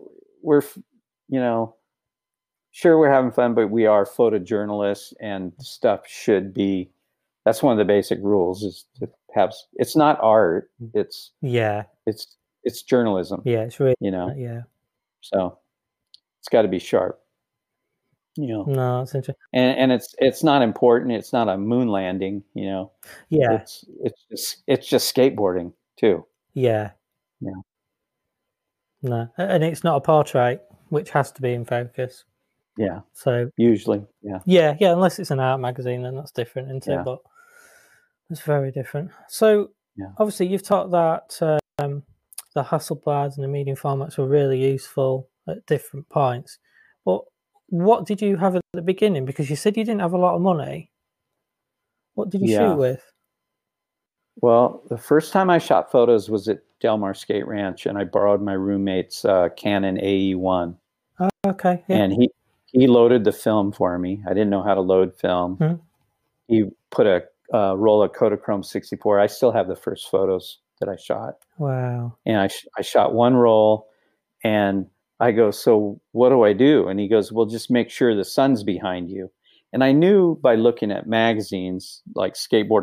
sure, we're having fun, but we are photojournalists, and stuff should be. That's one of the basic rules: is to have. It's not art. It's journalism. Yeah, it's really. Yeah. So it's got to be sharp. No, it's interesting. And it's not important. It's not a moon landing. Yeah. It's just skateboarding too. Yeah. Yeah. No, and it's not a portrait, which has to be in focus. Yeah. So usually, yeah. Yeah. Unless it's an art magazine, then that's different, isn't it? But it's very different. So obviously, you've taught that the Hasselblads and the medium formats were really useful at different points. But what did you have at the beginning? Because you said you didn't have a lot of money. What did you shoot with? Well, the first time I shot photos was at Del Mar Skate Ranch, and I borrowed my roommate's Canon AE1. Oh, okay. Yeah. And he loaded the film for me. I didn't know how to load film. He put a roll of Kodachrome 64. I still have the first photos that I shot. Wow. And I shot one roll, and I go, "So what do I do?" And he goes, "Well, just make sure the sun's behind you." And I knew by looking at magazines like Skateboarder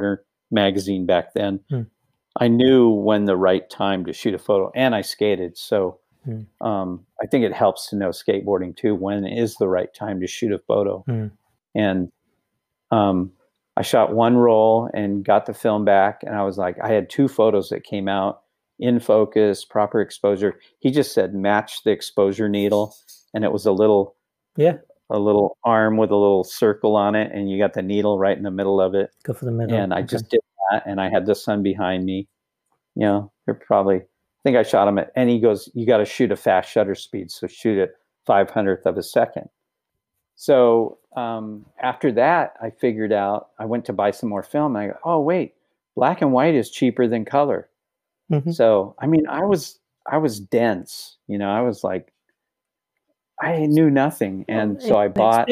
magazine back then. Hmm. I knew when the right time to shoot a photo, and I skated. So I think it helps to know skateboarding too, when is the right time to shoot a photo. And I shot one roll and got the film back, and I was like, I had 2 photos that came out in focus, proper exposure. He just said match the exposure needle, and it was a little arm with a little circle on it, and you got the needle right in the middle of it. Go for the middle. And I just did that, and I had the sun behind me. You know, they're probably, I think I shot him at, and he goes, you got to shoot a fast shutter speed, so shoot at 500th of a second. So after that, I figured out, I went to buy some more film, and I go, oh wait, black and white is cheaper than color. So I mean, I was dense, you know, I was like, I knew nothing, and so I bought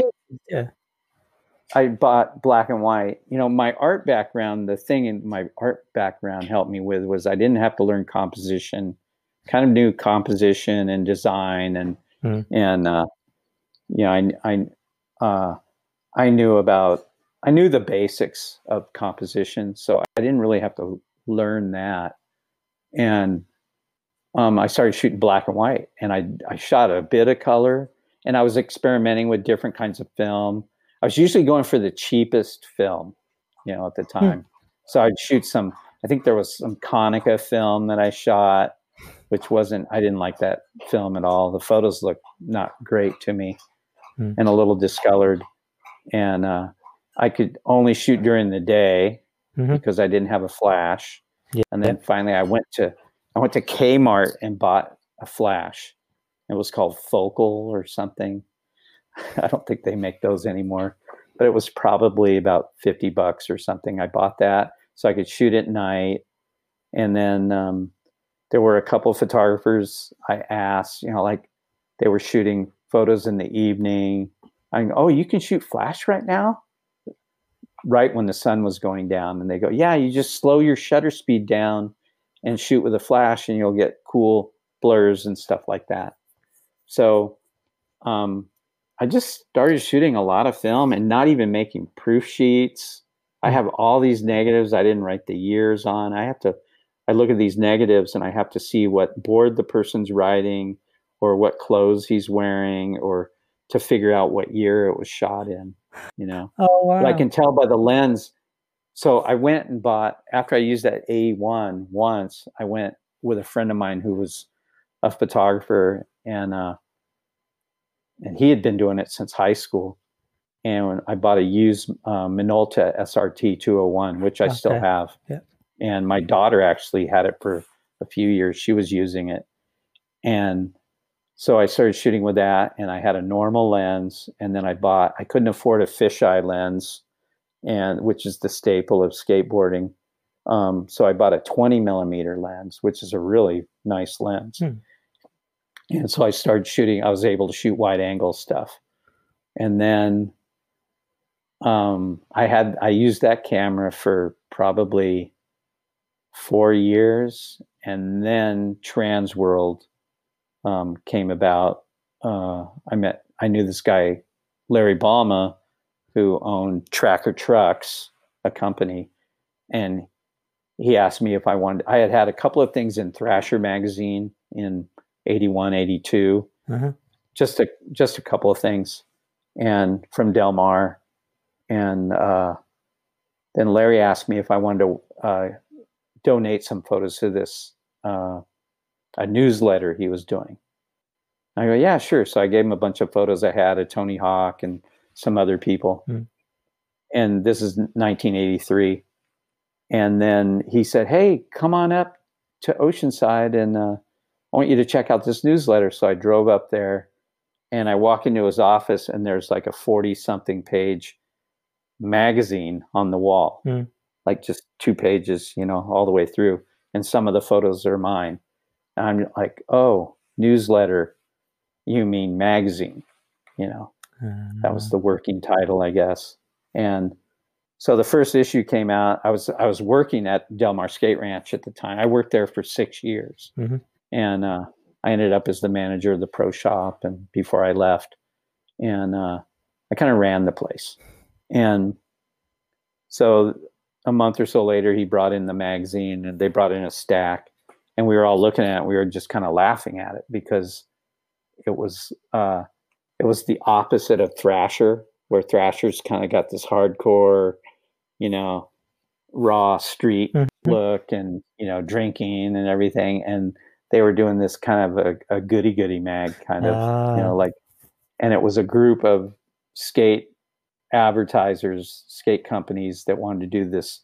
black and white. You know, my art background, the thing in my art background helped me with was I didn't have to learn composition. Kind of knew composition and design, and you know, I knew the basics of composition, so I didn't really have to learn that. And I started shooting black and white, and I shot a bit of color, and I was experimenting with different kinds of film. I was usually going for the cheapest film, you know, at the time. So I'd shoot some, I think there was some Konica film that I shot, which wasn't, I didn't like that film at all. The photos looked not great to me and a little discolored. And I could only shoot during the day because I didn't have a flash. And then finally I went to Kmart and bought a flash. It was called Focal or something. I don't think they make those anymore, but it was probably about $50 or something. I bought that so I could shoot at night. And then there were a couple of photographers I asked, you know, like they were shooting photos in the evening. I go, oh, you can shoot flash right now? Right when the sun was going down. And they go, yeah, you just slow your shutter speed down and shoot with a flash, and you'll get cool blurs and stuff like that. So I just started shooting a lot of film and not even making proof sheets. I have all these negatives I didn't write the years on. I look at these negatives and I have to see what board the person's riding or what clothes he's wearing, or to figure out what year it was shot in, you know. Oh, wow. But I can tell by the lens. So I went and bought, after I used that A1 once, I went with a friend of mine who was a photographer, and he had been doing it since high school. And I bought a used Minolta SRT 201, which I still have. Yeah. And my daughter actually had it for a few years. She was using it. And so I started shooting with that, and I had a normal lens. And then I couldn't afford a fisheye lens, which is the staple of skateboarding. So I bought a 20 millimeter lens, which is a really nice lens. And so I started shooting. I was able to shoot wide angle stuff. And then I used that camera for probably 4 years. And then Transworld came about. I knew this guy, Larry Balma, who owned Tracker Trucks, a company. And he asked me if I wanted, I had a couple of things in Thrasher magazine in 81, 82, just a couple of things, and from Del Mar. And then Larry asked me if I wanted to donate some photos to this, a newsletter he was doing. I go, yeah, sure. So I gave him a bunch of photos I had of Tony Hawk and some other people. And this is 1983. And then he said, hey, come on up to Oceanside, and I want you to check out this newsletter. So I drove up there, and I walk into his office, and there's like a 40-something page magazine on the wall, like just 2 pages, you know, all the way through. And some of the photos are mine. And I'm like, oh, newsletter, you mean magazine, you know. That was the working title, I guess. And so the first issue came out. I was working at Del Mar Skate Ranch at the time. I worked there for 6 years. And I ended up as the manager of the pro shop, and before I left. And I kind of ran the place. And so a month or so later, he brought in the magazine, and they brought in a stack, and we were all looking at it. We were just kind of laughing at it because it was the opposite of Thrasher, where Thrasher's kind of got this hardcore, you know, raw street look and, you know, drinking and everything. And they were doing this kind of a goody mag kind of, you know, like, and it was a group of skate advertisers, skate companies that wanted to do this,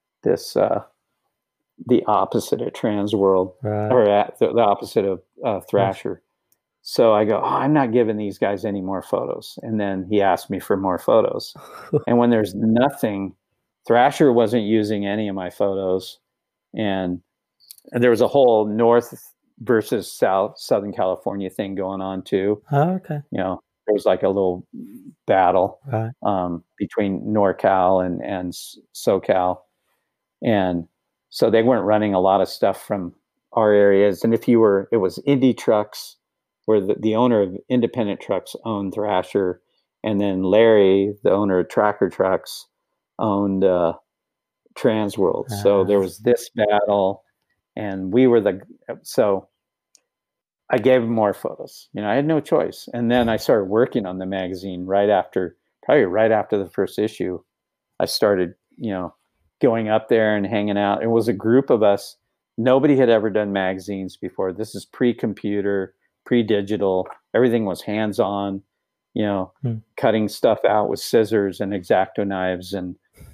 the opposite of Trans World, or the opposite of Thrasher. So I go, I'm not giving these guys any more photos. And then he asked me for more photos. And when there's nothing, Thrasher wasn't using any of my photos. And there was a whole North versus Southern California thing going on too. Oh, okay. You know, there was like a little battle between NorCal and SoCal. And so they weren't running a lot of stuff from our areas. And if you were, it was Indy Trucks, where the owner of Independent Trucks owned Thrasher. And then Larry, the owner of Tracker Trucks, owned Trans World. So there was this battle, and we were so I gave him more photos. You know, I had no choice. And then I started working on the magazine probably right after the first issue. I started, you know, going up there and hanging out. It was a group of us. Nobody had ever done magazines before. This is pre-computer, pre-digital. Everything was hands-on, you know, cutting stuff out with scissors and X-Acto knives and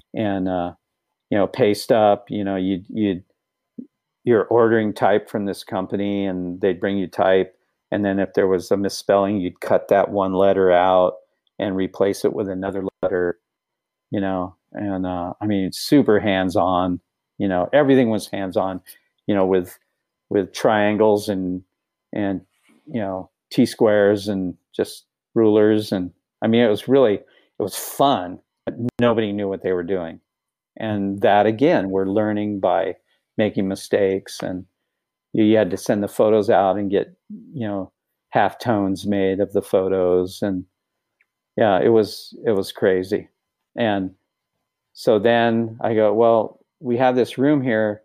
you know, paste up. You know, you're ordering type from this company, and they'd bring you type. And then if there was a misspelling, you'd cut that one letter out and replace it with another letter, you know. And I mean, it's super hands-on. You know, everything was hands-on, you know, with triangles and you know, T-squares and just rulers. And I mean, it was fun, but nobody knew what they were doing. And that, again, we're learning by making mistakes. And you had to send the photos out and get, you know, half tones made of the photos. And yeah, it was crazy. And so then I go, well, we have this room here.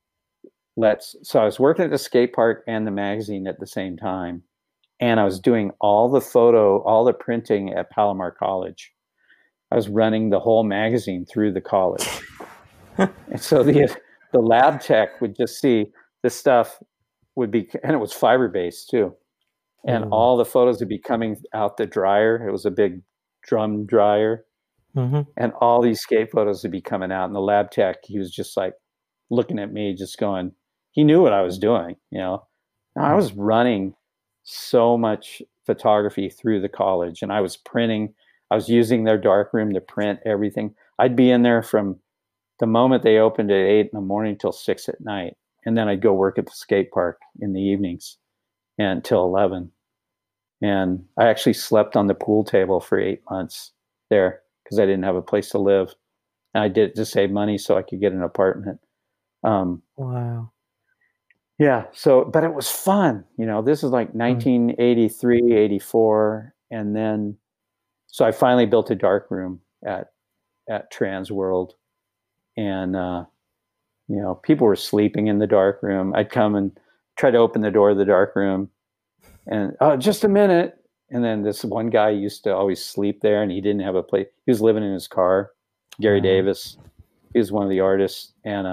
So I was working at the skate park and the magazine at the same time. And I was doing all the printing at Palomar College. I was running the whole magazine through the college. And so the lab tech would just see this stuff and it was fiber-based too. And all the photos would be coming out the dryer. It was a big drum dryer. And all these skate photos would be coming out. And the lab tech, he was just like looking at me, just going, he knew what I was doing, you know. I was running so much photography through the college, and I was using their darkroom to print everything. I'd be in there from the moment they opened at 8 in the morning till 6 at night. And then I'd go work at the skate park in the evenings until 11. And I actually slept on the pool table for 8 months there because I didn't have a place to live. And I did it to save money so I could get an apartment. Wow. Yeah. So, but it was fun. You know, this is like 1983, 84. And then, so I finally built a darkroom at Trans World. And, you know, people were sleeping in the darkroom. I'd come and try to open the door of the darkroom and, oh, just a minute. And then this one guy used to always sleep there, and he didn't have a place. He was living in his car, Gary Davis. He was one of the artists. And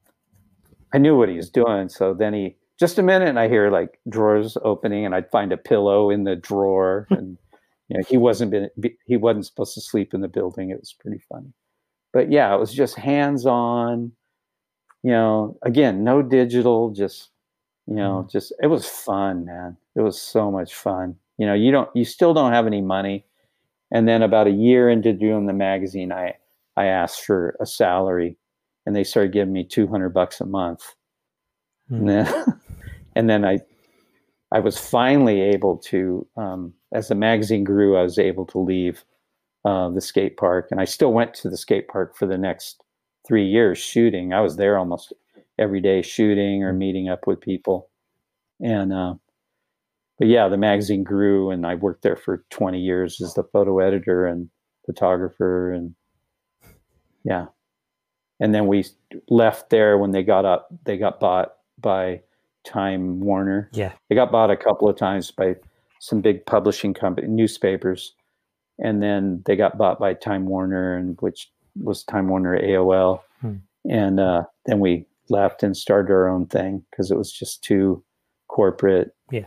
I knew what he was doing. So then just a minute, and I hear like drawers opening, and I'd find a pillow in the drawer. And you know, he wasn't supposed to sleep in the building. It was pretty funny. But yeah, it was just hands-on, you know, again, no digital, just, you know, it was fun, man. It was so much fun. You know, you still don't have any money. And then about a year into doing the magazine, I asked for a salary, and they started giving me $200 a month. And then I was finally able to, as the magazine grew, I was able to leave the skate park. And I still went to the skate park for the next 3 years shooting. I was there almost every day shooting or meeting up with people. And, but yeah, the magazine grew, and I worked there for 20 years as the photo editor and photographer. And yeah, and then we left there when they got bought by Time Warner. Yeah. They got bought a couple of times by some big publishing company, newspapers, and then they got bought by Time Warner, and which was Time Warner AOL. And then we left and started our own thing because it was just too corporate. Yeah.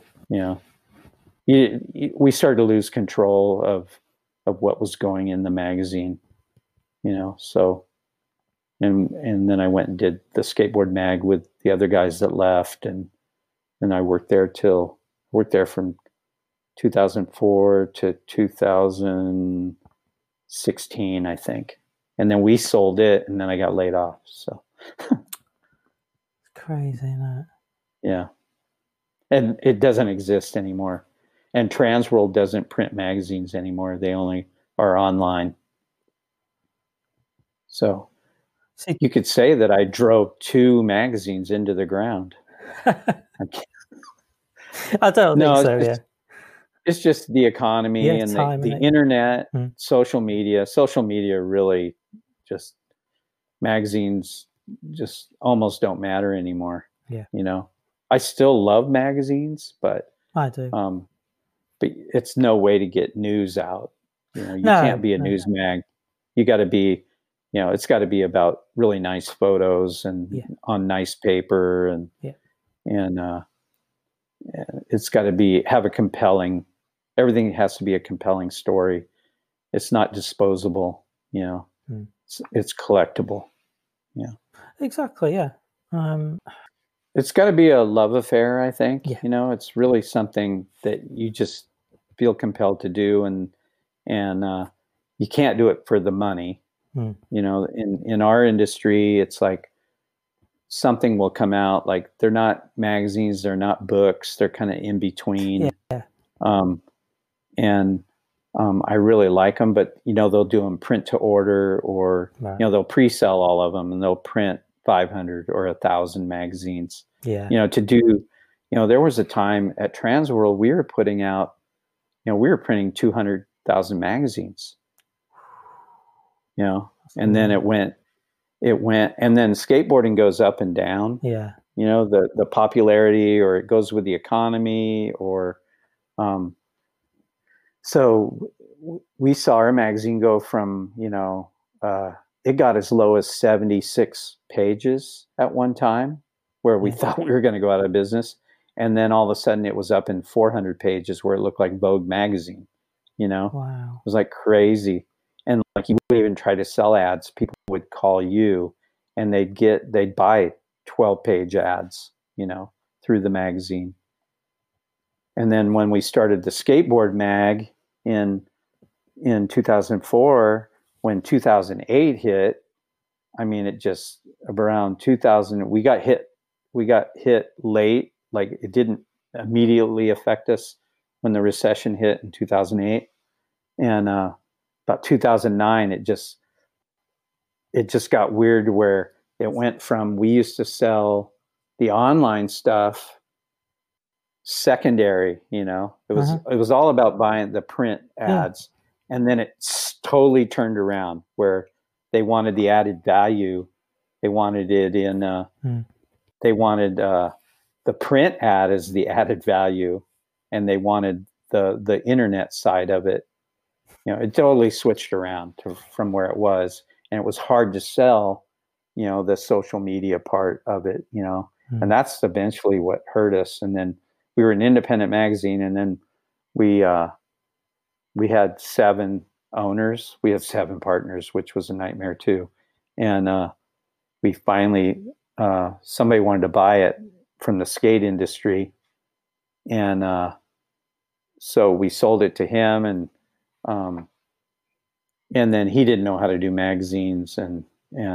We started to lose control of what was going in the magazine, so, and then I went and did the Skateboard Mag with the other guys that left. And I worked there from 2004 to 2016, I think. And then we sold it, and then I got laid off. So it's crazy, isn't it? Yeah. And it doesn't exist anymore. And Transworld doesn't print magazines anymore. They only are online. So you could say that I drove 2 magazines into the ground. I don't think so, yeah. It's just the economy and the internet, social media. Social media really just, magazines just almost don't matter anymore. Yeah. I still love magazines, but I do. But it's no way to get news out. You can't be a news mag. You got to be, it's got to be about really nice photos and on nice paper, and it's got to have a compelling. Everything has to be a compelling story. It's not disposable. It's collectible. Yeah. Exactly. Yeah. It's got to be a love affair, I think. Yeah. It's really something that you just feel compelled to do, and you can't do it for the money. In our industry, it's like something will come out, like they're not magazines, they're not books, they're kind of in between. Yeah. I really like them, but they'll do them print to order, or they'll pre-sell all of them, and they'll print 500 or 1,000 magazines. Yeah. To do, there was a time at Transworld we were putting out, we were printing 200,000 magazines. And then it went, and then skateboarding goes up and down. Yeah. The popularity, or it goes with the economy, or so we saw our magazine go from, it got as low as 76 pages at one time, where we thought we were going to go out of business. And then all of a sudden it was up in 400 pages, where it looked like Vogue magazine, Wow. It was like crazy. And like, you would even try to sell ads. People would call you, and they'd buy 12-page ads, through the magazine. And then when we started the Skateboard Mag in 2004, when 2008 hit, I mean, it just around 2000, we got hit late. Like, it didn't immediately affect us when the recession hit in 2008. And about 2009, it just got weird, where it went from, we used to sell the online stuff secondary, it was all about buying the print ads. And then it totally turned around, where they wanted the added value. They wanted it in, they wanted the print ad as the added value, and they wanted the internet side of it. It totally switched around from where it was, and it was hard to sell, the social media part of it, and that's eventually what hurt us. And then we were an independent magazine, and then we had 7 owners. We had 7 partners, which was a nightmare too. And we finally, somebody wanted to buy it from the skate industry, and so we sold it to him, and then he didn't know how to do magazines, and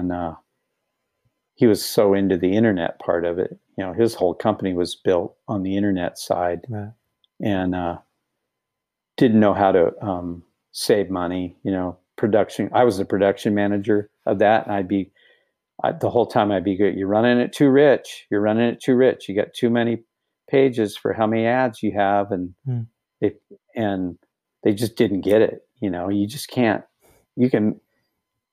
he was so into the internet part of it. His whole company was built on the internet side, right. And didn't know how to save money. Production. I was the production manager of that, and the whole time I'd be good. You're running it too rich. You're running it too rich. You got too many pages for how many ads you have, and they just didn't get it. You just can't.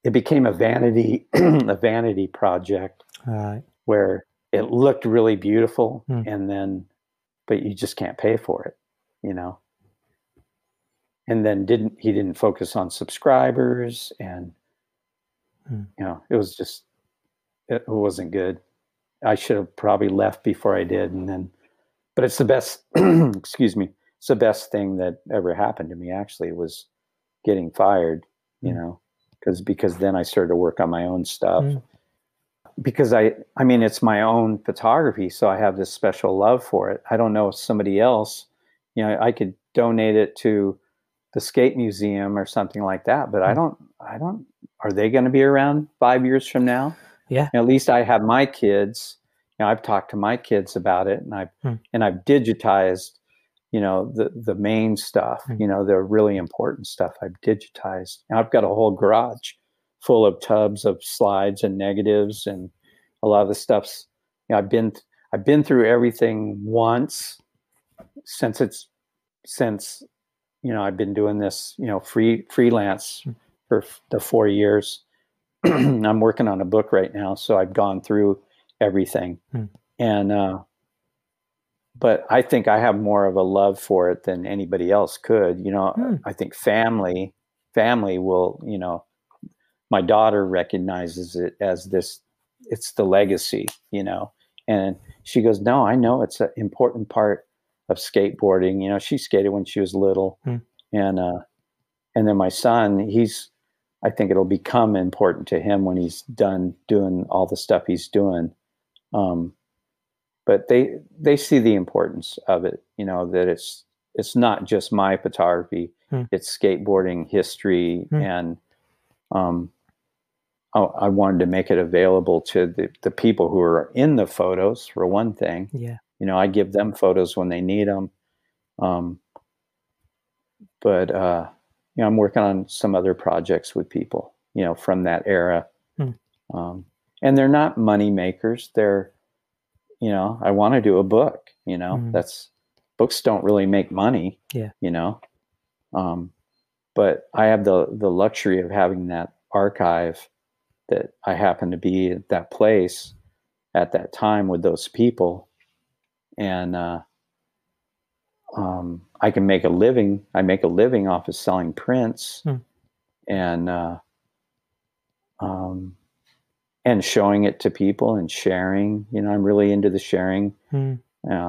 it became a vanity a vanity project Right. where it looked really beautiful, Mm. and then but you just can't pay for it, you know. And then he didn't focus on subscribers, and you know, it wasn't good. I should have probably left before I did, and then but it's the best excuse me, it's the best thing that ever happened to me, actually, was getting fired, you know, because then I started to work on my own stuff. Because I mean, it's my own photography, so I have this special love for it. I don't know if somebody else, you know, I could donate it to the skate museum or something like that, but I don't, are they going to be around 5 years from now? Yeah. At least I have my kids, you know, I've talked to my kids about it, and I've digitized, you know, the main stuff, you know, the really important stuff I've digitized. And I've got a whole garage full of tubs of slides and negatives, and a lot of the stuff's, you know, I've been through everything once since you know, I've been doing this, you know, freelance for the 4 years. I'm working on a book right now, so I've gone through everything. And but I think I have more of a love for it than anybody else could. You know, I think family will, you know, my daughter recognizes it as this, it's the legacy, you know, and she goes, no, I know it's an important part of skateboarding. You know, she skated when she was little, and then my son, I think it'll become important to him when he's done doing all the stuff he's doing. But they see the importance of it, you know, that it's not just my photography, it's skateboarding history. And I wanted to make it available to the people who are in the photos, for one thing. Yeah. You know, I give them photos when they need them. But you know, I'm working on some other projects with people, you know, from that era. And they're not money makers. They're, you know, I want to do a book, you know, books don't really make money, you know. But I have the luxury of having that archive, that I happen to be at that place at that time with those people. And I can make a living. I make a living off of selling prints, and showing it to people and sharing. You know, I'm really into the sharing. You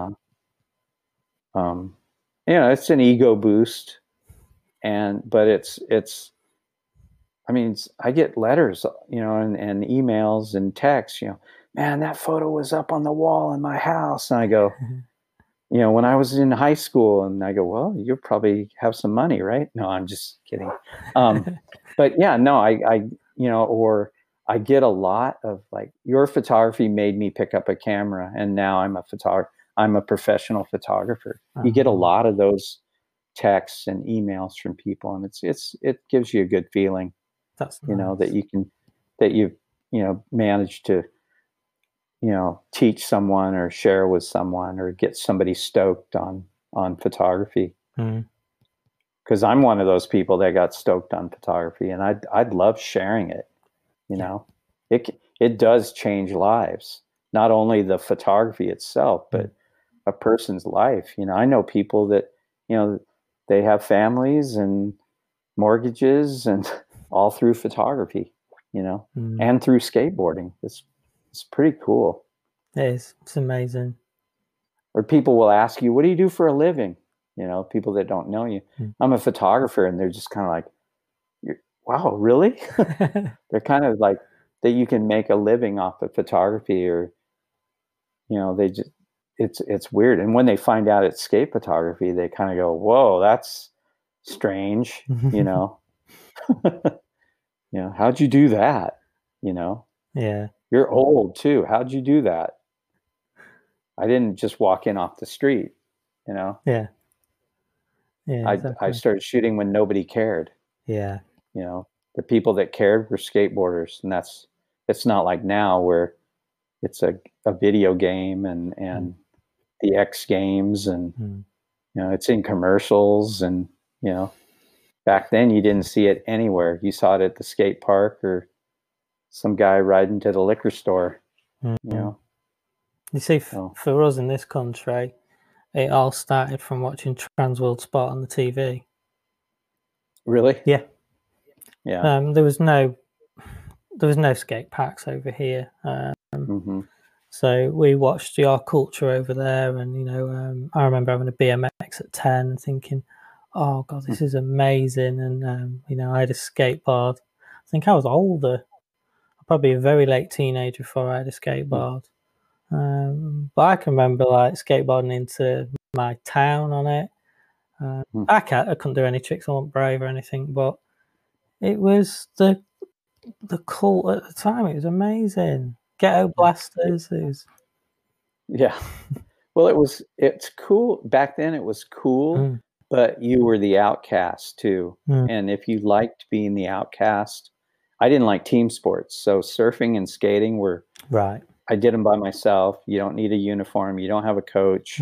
know, it's an ego boost, but it's. I mean, I get letters, you know, and emails and texts. You know, man, that photo was up on the wall in my house, and I go. You know, when I was in high school, and I go, well, you probably have some money, right? No, I'm just kidding. But yeah, no, I, you know, or I get a lot of like, your photography made me pick up a camera, and now I'm a professional photographer. You get a lot of those texts and emails from people, and it gives you a good feeling. That's you know, nice. that you've you know, managed to, you know, teach someone or share with someone or get somebody stoked on photography. Because I'm one of those people that got stoked on photography, and I'd love sharing it. You know, it does change lives, not only the photography itself, but a person's life. You know, I know people that, you know, they have families and mortgages, and all through photography, you know, and through skateboarding. It's pretty cool. It is. It's amazing. Or people will ask you, what do you do for a living? You know, people that don't know you. I'm a photographer, and they're just kind of like, wow, really? They're kind of like, that you can make a living off of photography, or, you know, they just, it's weird. And when they find out it's skate photography, they kind of go, whoa, that's strange, you know? You know, how'd you do that? You know? Yeah. You're old too. How'd you do that? I didn't just walk in off the street, you know? Yeah. Yeah. I started shooting when nobody cared. Yeah. You know, the people that cared were skateboarders, and it's not like now where it's a video game and the X Games, and you know, it's in commercials, and you know, back then you didn't see it anywhere. You saw it at the skate park or some guy riding to the liquor store, you know. You see, for us in this country, it all started from watching Transworld Sport on the TV. Really? Yeah. Yeah. There was no skate parks over here. So we watched your culture over there, and I remember having a BMX at 10 and thinking, oh God, this is amazing. And I had a skateboard. I think I was older, probably a very late teenager before I had a skateboard. But I can remember like skateboarding into my town on it. I couldn't do any tricks. I wasn't brave or anything, but it was the cult at the time. It was amazing. Ghetto blasters. It was. Yeah. Well, it's cool. Back then it was cool, but you were the outcast too. And if you liked being the outcast, I didn't like team sports. So surfing and skating were, right. I did them by myself. You don't need a uniform. You don't have a coach.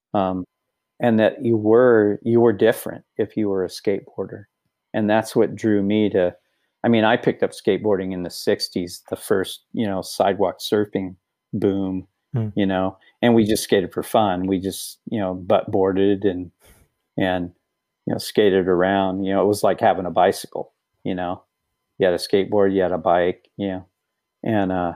And that you were different if you were a skateboarder. And that's what drew me to, I mean, I picked up skateboarding in the 60s, the first, sidewalk surfing boom, and we just skated for fun. We just, butt boarded and skated around. It was like having a bicycle, you had a skateboard, you had a bike, and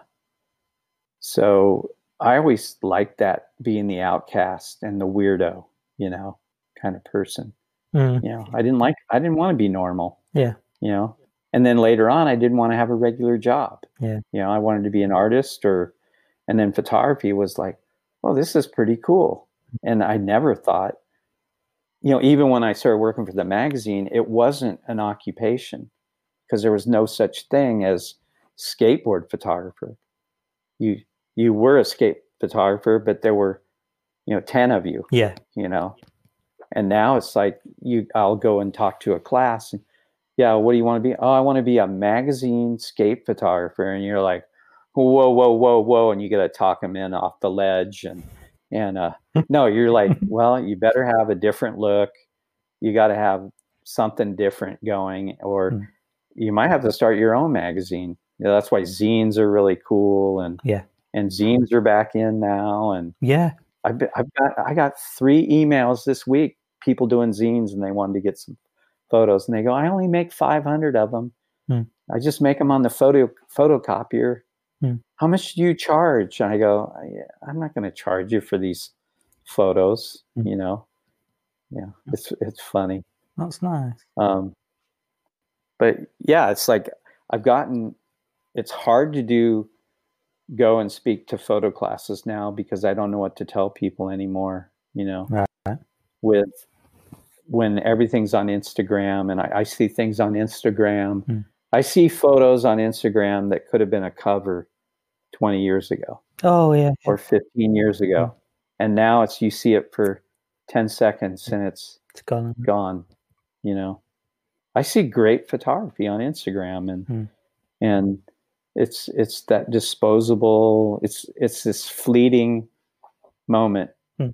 so I always liked that, being the outcast and the weirdo, kind of person. I didn't want to be normal. Yeah. And then later on, I didn't want to have a regular job. Yeah. I wanted to be an artist, and then photography was like, well, this is pretty cool. And I never thought, even when I started working for the magazine, it wasn't an occupation because there was no such thing as skateboard photographer. You were a skate photographer, but there were, 10 of you. Yeah. And now it's like I'll go and talk to a class and, yeah, what do you want to be? Oh, I want to be a magazine skate photographer. And you're like, whoa, whoa, whoa, whoa. And you got to talk them in off the ledge. And no, you're like, well, you better have a different look. You got to have something different going, or you might have to start your own magazine. That's why zines are really cool. And zines are back in now. And I got 3 emails this week, people doing zines, and they wanted to get some photos, and they go, I only make 500 of them. I just make them on the photocopier. How much do you charge? And I go, I'm not going to charge you for these photos. It's funny. That's nice. But yeah, it's like it's hard to go and speak to photo classes now because I don't know what to tell people anymore, Right. When everything's on Instagram, and I see things on Instagram. I see photos on Instagram that could have been a cover 20 years ago. Oh, yeah. Or 15 years ago. And now you see it for 10 seconds and it's gone. I see great photography on Instagram, and it's that disposable, it's this fleeting moment,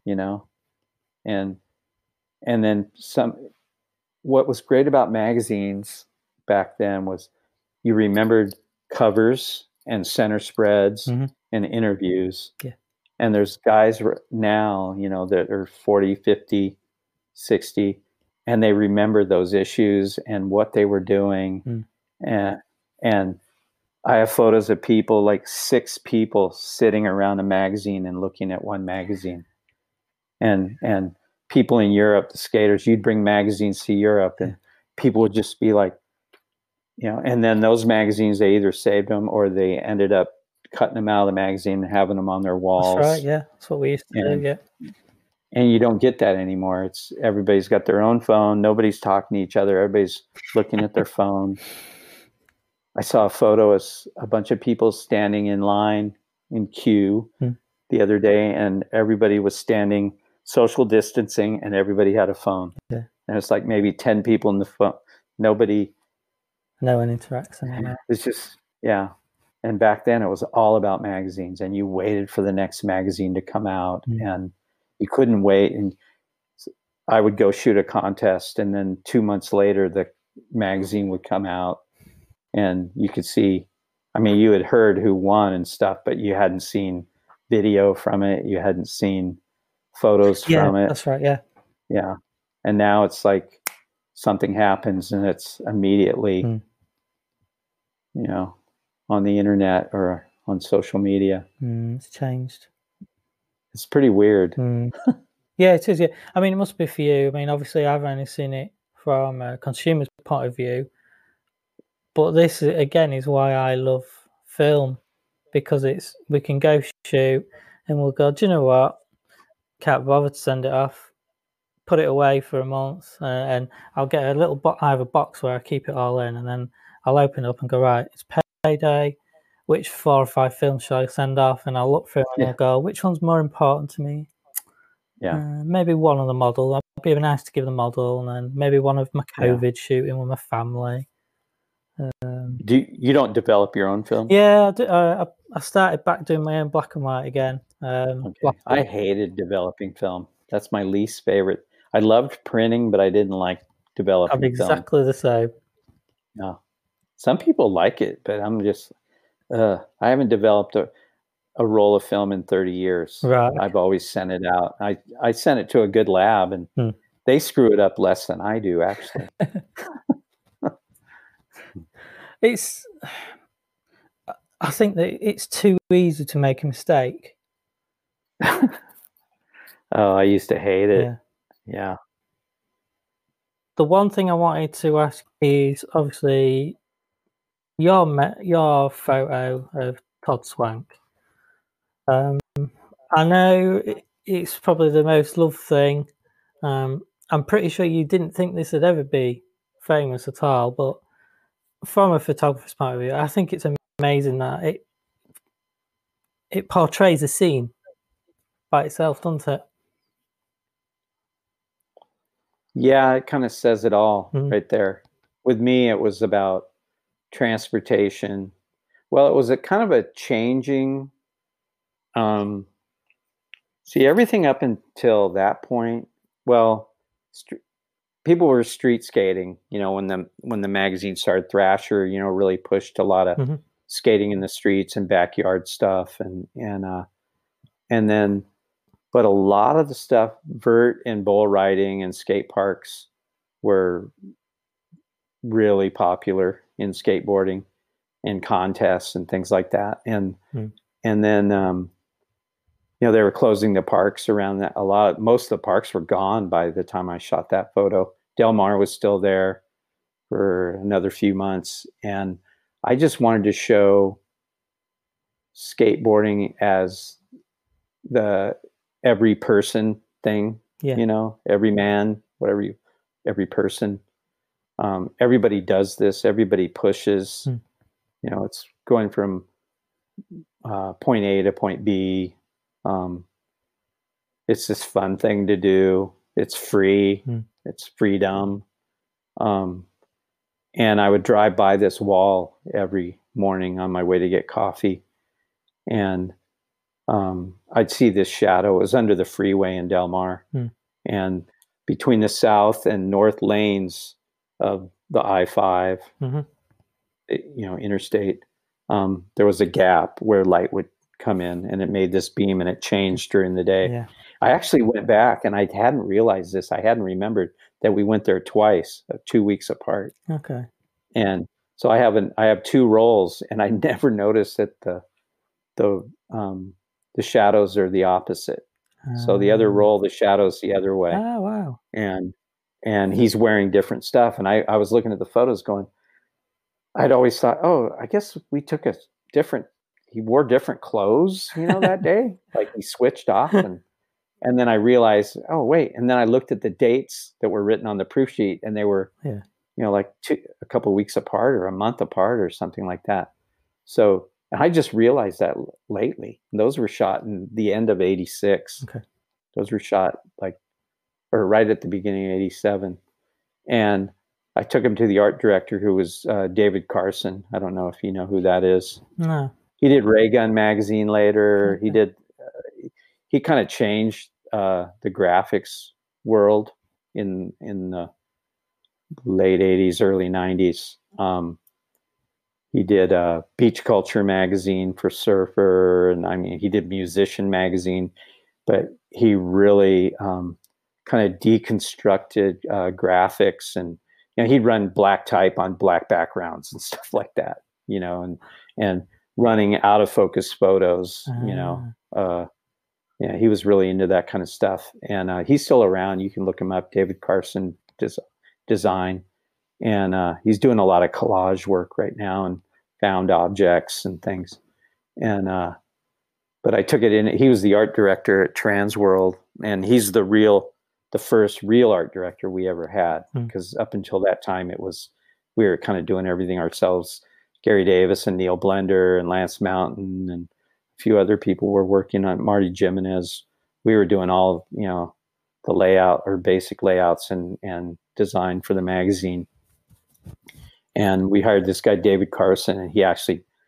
and then what was great about magazines back then was you remembered covers and center spreads and interviews. Yeah. And there's guys now, that are 40, 50, 60, and they remember those issues and what they were doing. And I have photos of people, like 6 people sitting around a magazine and looking at one magazine. And people in Europe, the skaters, you'd bring magazines to Europe and people would just be like, and then those magazines, they either saved them or they ended up cutting them out of the magazine and having them on their walls. That's right. Yeah. That's what we used to do. Yeah. And you don't get that anymore. Everybody's got their own phone. Nobody's talking to each other. Everybody's looking at their phone. I saw a photo of a bunch of people standing in line in queue the other day, and everybody was standing social distancing and everybody had a phone. Yeah. And it's like maybe 10 people in the phone. No one interacts anymore. It's just, yeah. And back then it was all about magazines, and you waited for the next magazine to come out and you couldn't wait. And I would go shoot a contest, and then 2 months later, the magazine would come out and you could see, I mean, you had heard who won and stuff, but you hadn't seen video from it. You hadn't seen photos from it. That's right. Yeah. Yeah. And now it's like something happens and it's immediately, you know, on the internet or on social media. It's changed. It's pretty weird. Yeah, it is. Yeah. I mean, it must be for you. I mean, obviously, I've only seen it from a consumer's point of view. But this, again, is why I love film, because we can go shoot and we'll go, do you know what? Can't bother to send it off. Put it away for a month, and I'll get a little I have a box where I keep it all in, and then I'll open it up and go, right, it's payday. Which 4 or 5 films should I send off? And I'll look through and I'll go, which one's more important to me? Yeah. Maybe one of the model. It'd be nice to give the model, and then maybe one of my COVID shooting with my family. You don't develop your own film? Yeah, I started back doing my own black and white again. Okay. I hated developing film. That's my least favorite. I loved printing, but I didn't like developing I'm exactly the same. No. Some people like it, but I'm just, I haven't developed a roll of film in 30 years. Right. I've always sent it out. I sent it to a good lab, and they screw it up less than I do, actually. I think that it's too easy to make a mistake. Oh, I used to hate it. Yeah. The one thing I wanted to ask is, obviously, your photo of Todd Swank. I know it's probably the most loved thing. I'm pretty sure you didn't think this would ever be famous at all, but from a photographer's point of view, I think it's amazing that it portrays a scene by itself, doesn't it? Yeah, it kind of says it all right there. With me, it was about transportation. Well, it was a kind of a changing. See, everything up until that point, well, people were street skating. You know, when the magazine started, Thrasher, you know, really pushed a lot of skating in the streets and backyard stuff, and then. But a lot of the stuff, vert and bull riding and skate parks were really popular in skateboarding and contests and things like that. And then, you know, they were closing the parks around that a lot. Most of the parks were gone by the time I shot that photo. Del Mar was still there for another few months. And I just wanted to show skateboarding as the every person thing, you know, every man, every person, everybody does this, everybody pushes, you know, it's going from point A to point B. It's this fun thing to do. It's free. It's freedom. And I would drive by this wall every morning on my way to get coffee, and I'd see this shadow. It was under the freeway in Del Mar, and between the south and north lanes of the I-5, you know, interstate, there was a gap where light would come in, and it made this beam, and it changed during the day. Yeah. I actually went back, and I hadn't realized this. I hadn't remembered that we went there twice, 2 weeks apart. Okay. And so I have 2 rolls, and I never noticed that the shadows are the opposite. So the other roll, the shadow's the other way. Oh, wow. And he's wearing different stuff. And I was looking at the photos going, I'd always thought, oh, I guess we took he wore different clothes, you know, that day. Like he switched off. And then I realized, oh, wait. And then I looked at the dates that were written on the proof sheet, and they were, you know, like a couple of weeks apart or a month apart or something like that. So I just realized that lately. Those were shot in the end of 86. Okay. Those were shot right at the beginning of 87. And I took him to the art director, who was David Carson. I don't know if you know who that is. No. He did Ray Gun magazine later. Okay. He kind of changed the graphics world in the late 80s, early 90s. he did Beach Culture magazine for Surfer, and I mean, he did Musician magazine, but he really kind of deconstructed graphics, and he'd run black type on black backgrounds and stuff like that, and running out of focus photos, he was really into that kind of stuff, and he's still around. You can look him up, David Carson Design, and he's doing a lot of collage work right now and found objects and things. And but I took it in. He was the art director at Transworld, and he's the first real art director we ever had, because up until that time we were kind of doing everything ourselves. Gary Davis and Neil Blender and Lance Mountain and a few other people were working on, Marty Jimenez. We were doing all of, the layout or basic layouts and design for the magazine. And we hired this guy, David Carson, and I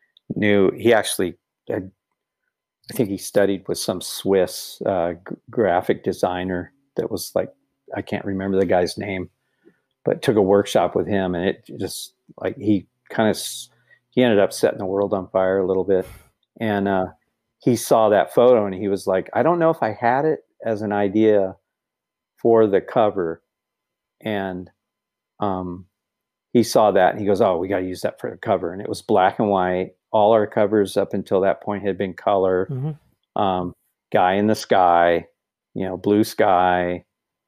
think he studied with some Swiss graphic designer that was like, I can't remember the guy's name, but took a workshop with him, and it just like, he ended up setting the world on fire a little bit. And he saw that photo and he was like, I don't know if I had it as an idea for the cover. And he saw that and he goes, oh, we got to use that for the cover. And it was black and white. All our covers up until that point had been color. Mm-hmm. Guy in the sky, blue sky.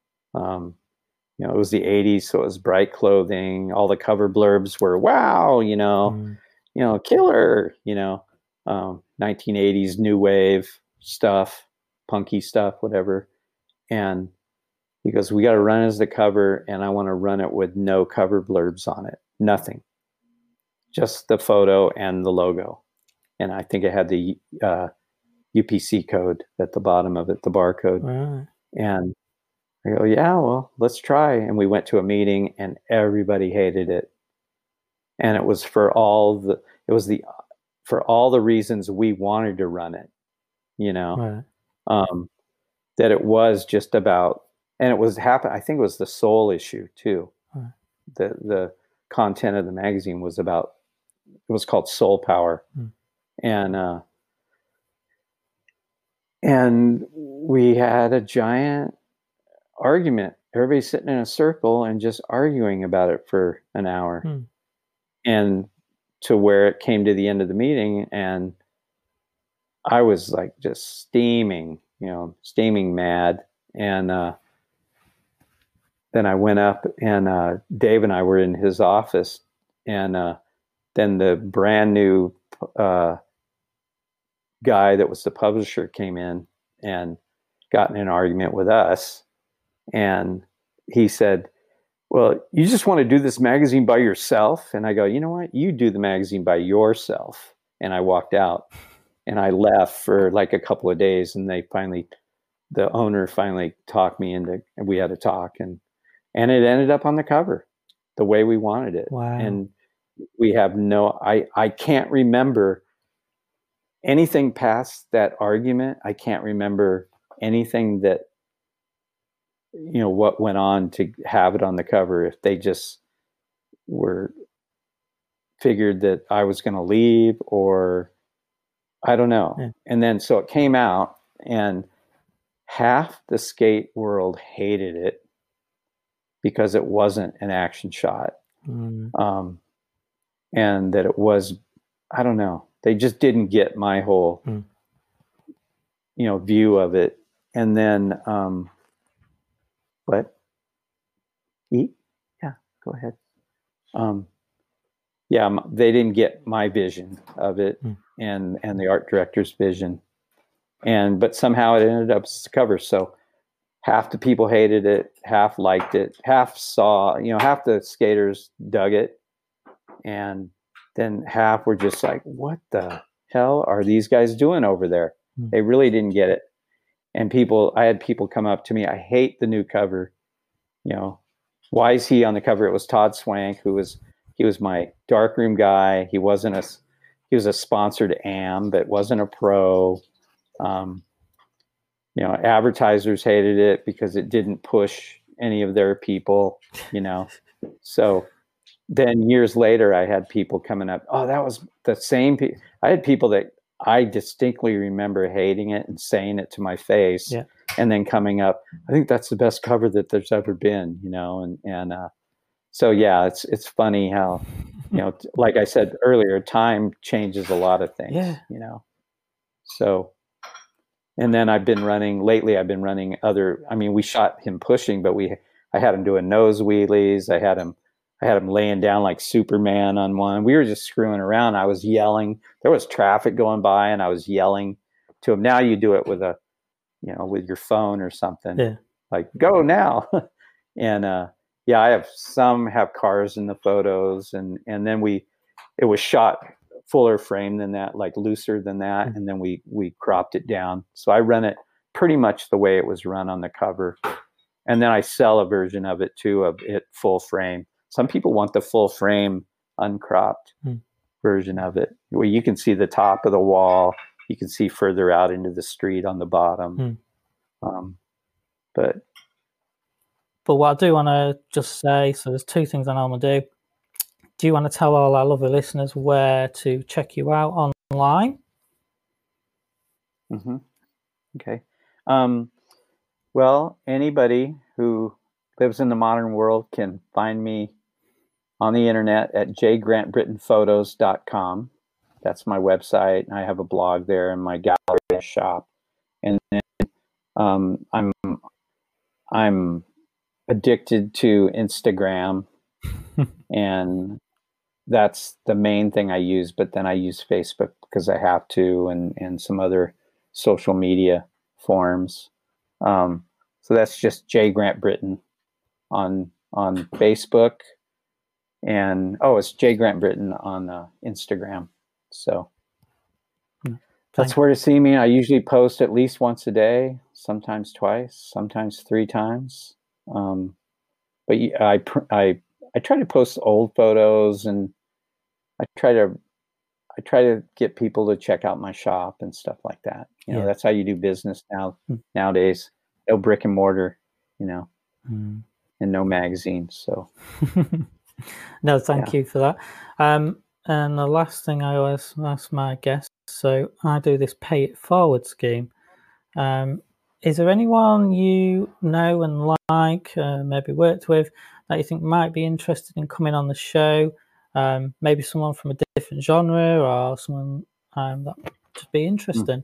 It was the 80s, so it was bright clothing. All the cover blurbs were, wow, killer, 1980s new wave stuff, punky stuff, whatever. And he goes, we got to run as the cover, and I want to run it with no cover blurbs on it. Nothing. Just the photo and the logo. And I think it had the UPC code at the bottom of it, the barcode. Right. And I go, yeah, well, let's try. And we went to a meeting and everybody hated it. And it was for all the reasons we wanted to run it, Right. That it was just about, and I think it was the soul issue too. Right. The content of the magazine was about, it was called Soul Power. And we had a giant argument. Everybody sitting in a circle and just arguing about it for an hour. And to where it came to the end of the meeting, and I was like just steaming mad. And then I went up, and Dave and I were in his office, and then the brand new guy that was the publisher came in and got in an argument with us. And he said, well, you just want to do this magazine by yourself? And I go, you know what? You do the magazine by yourself. And I walked out, and I left for like a couple of days. And the owner finally talked me into, and we had a talk, and it ended up on the cover the way we wanted it. Wow. And we have I can't remember anything past that argument. I can't remember anything that, what went on to have it on the cover. If they just figured that I was going to leave, or I don't know. Yeah. And then, so it came out, and half the skate world hated it because it wasn't an action shot. And that it was, I don't know, they just didn't get my whole, view of it. And then, what? Eat? Yeah, go ahead. They didn't get my vision of it, and the art director's vision. But somehow it ended up as a cover. So half the people hated it, half liked it, half the skaters dug it. And then half were just like, what the hell are these guys doing over there? They really didn't get it. And I had people come up to me, I hate the new cover. Why is he on the cover? It was Todd Swank, he was my darkroom guy. He was a sponsored AM, but wasn't a pro. Advertisers hated it because it didn't push any of their people, So then years later, I had people coming up. Oh, that was the same. I had people that I distinctly remember hating it and saying it to my face, Yeah. and then coming up. I think that's the best cover that there's ever been, you know. And so yeah, it's funny how, you know, like I said earlier, time changes a lot of things. Yeah. You know. So, and then I've been running other. I mean, we shot him pushing, but I had him doing nose wheelies. I had him laying down like Superman on one. We were just screwing around. I was yelling. There was traffic going by, and I was yelling to him. Now you do it with with your phone or something. Yeah. Like, go now. And yeah, I have cars in the photos, and then it was shot fuller frame than that, like looser than that, and then we cropped it down. So I run it pretty much the way it was run on the cover, and then I sell a version of it too, of it full frame. Some people want the full frame uncropped version of it, where you can see the top of the wall, you can see further out into the street on the bottom. But what I do want to just say, so there's two things I normally do. Do you want to tell all our lovely listeners where to check you out online? Okay. Well, anybody who lives in the modern world can find me on the internet at jgrantbrittonphotos.com. That's my website. I have a blog there and my gallery shop. And then I'm addicted to Instagram, and that's the main thing I use. But then I use Facebook because I have to, and some other social media forms. So that's just J Grant Britton on Facebook, and it's J Grant Britton on Instagram. So that's where to see me. I usually post at least once a day, sometimes twice, sometimes 3 times. But I try to post old photos, and I try to get people to check out my shop and stuff like that. You know, that's how you do business nowadays. No brick and mortar, and no magazines. So, no, thank you for that. And the last thing I always ask my guests, so I do this pay it forward scheme. Is there anyone you know and like, maybe worked with, that you think might be interested in coming on the show? Maybe someone from a different genre, or someone that would just be interesting.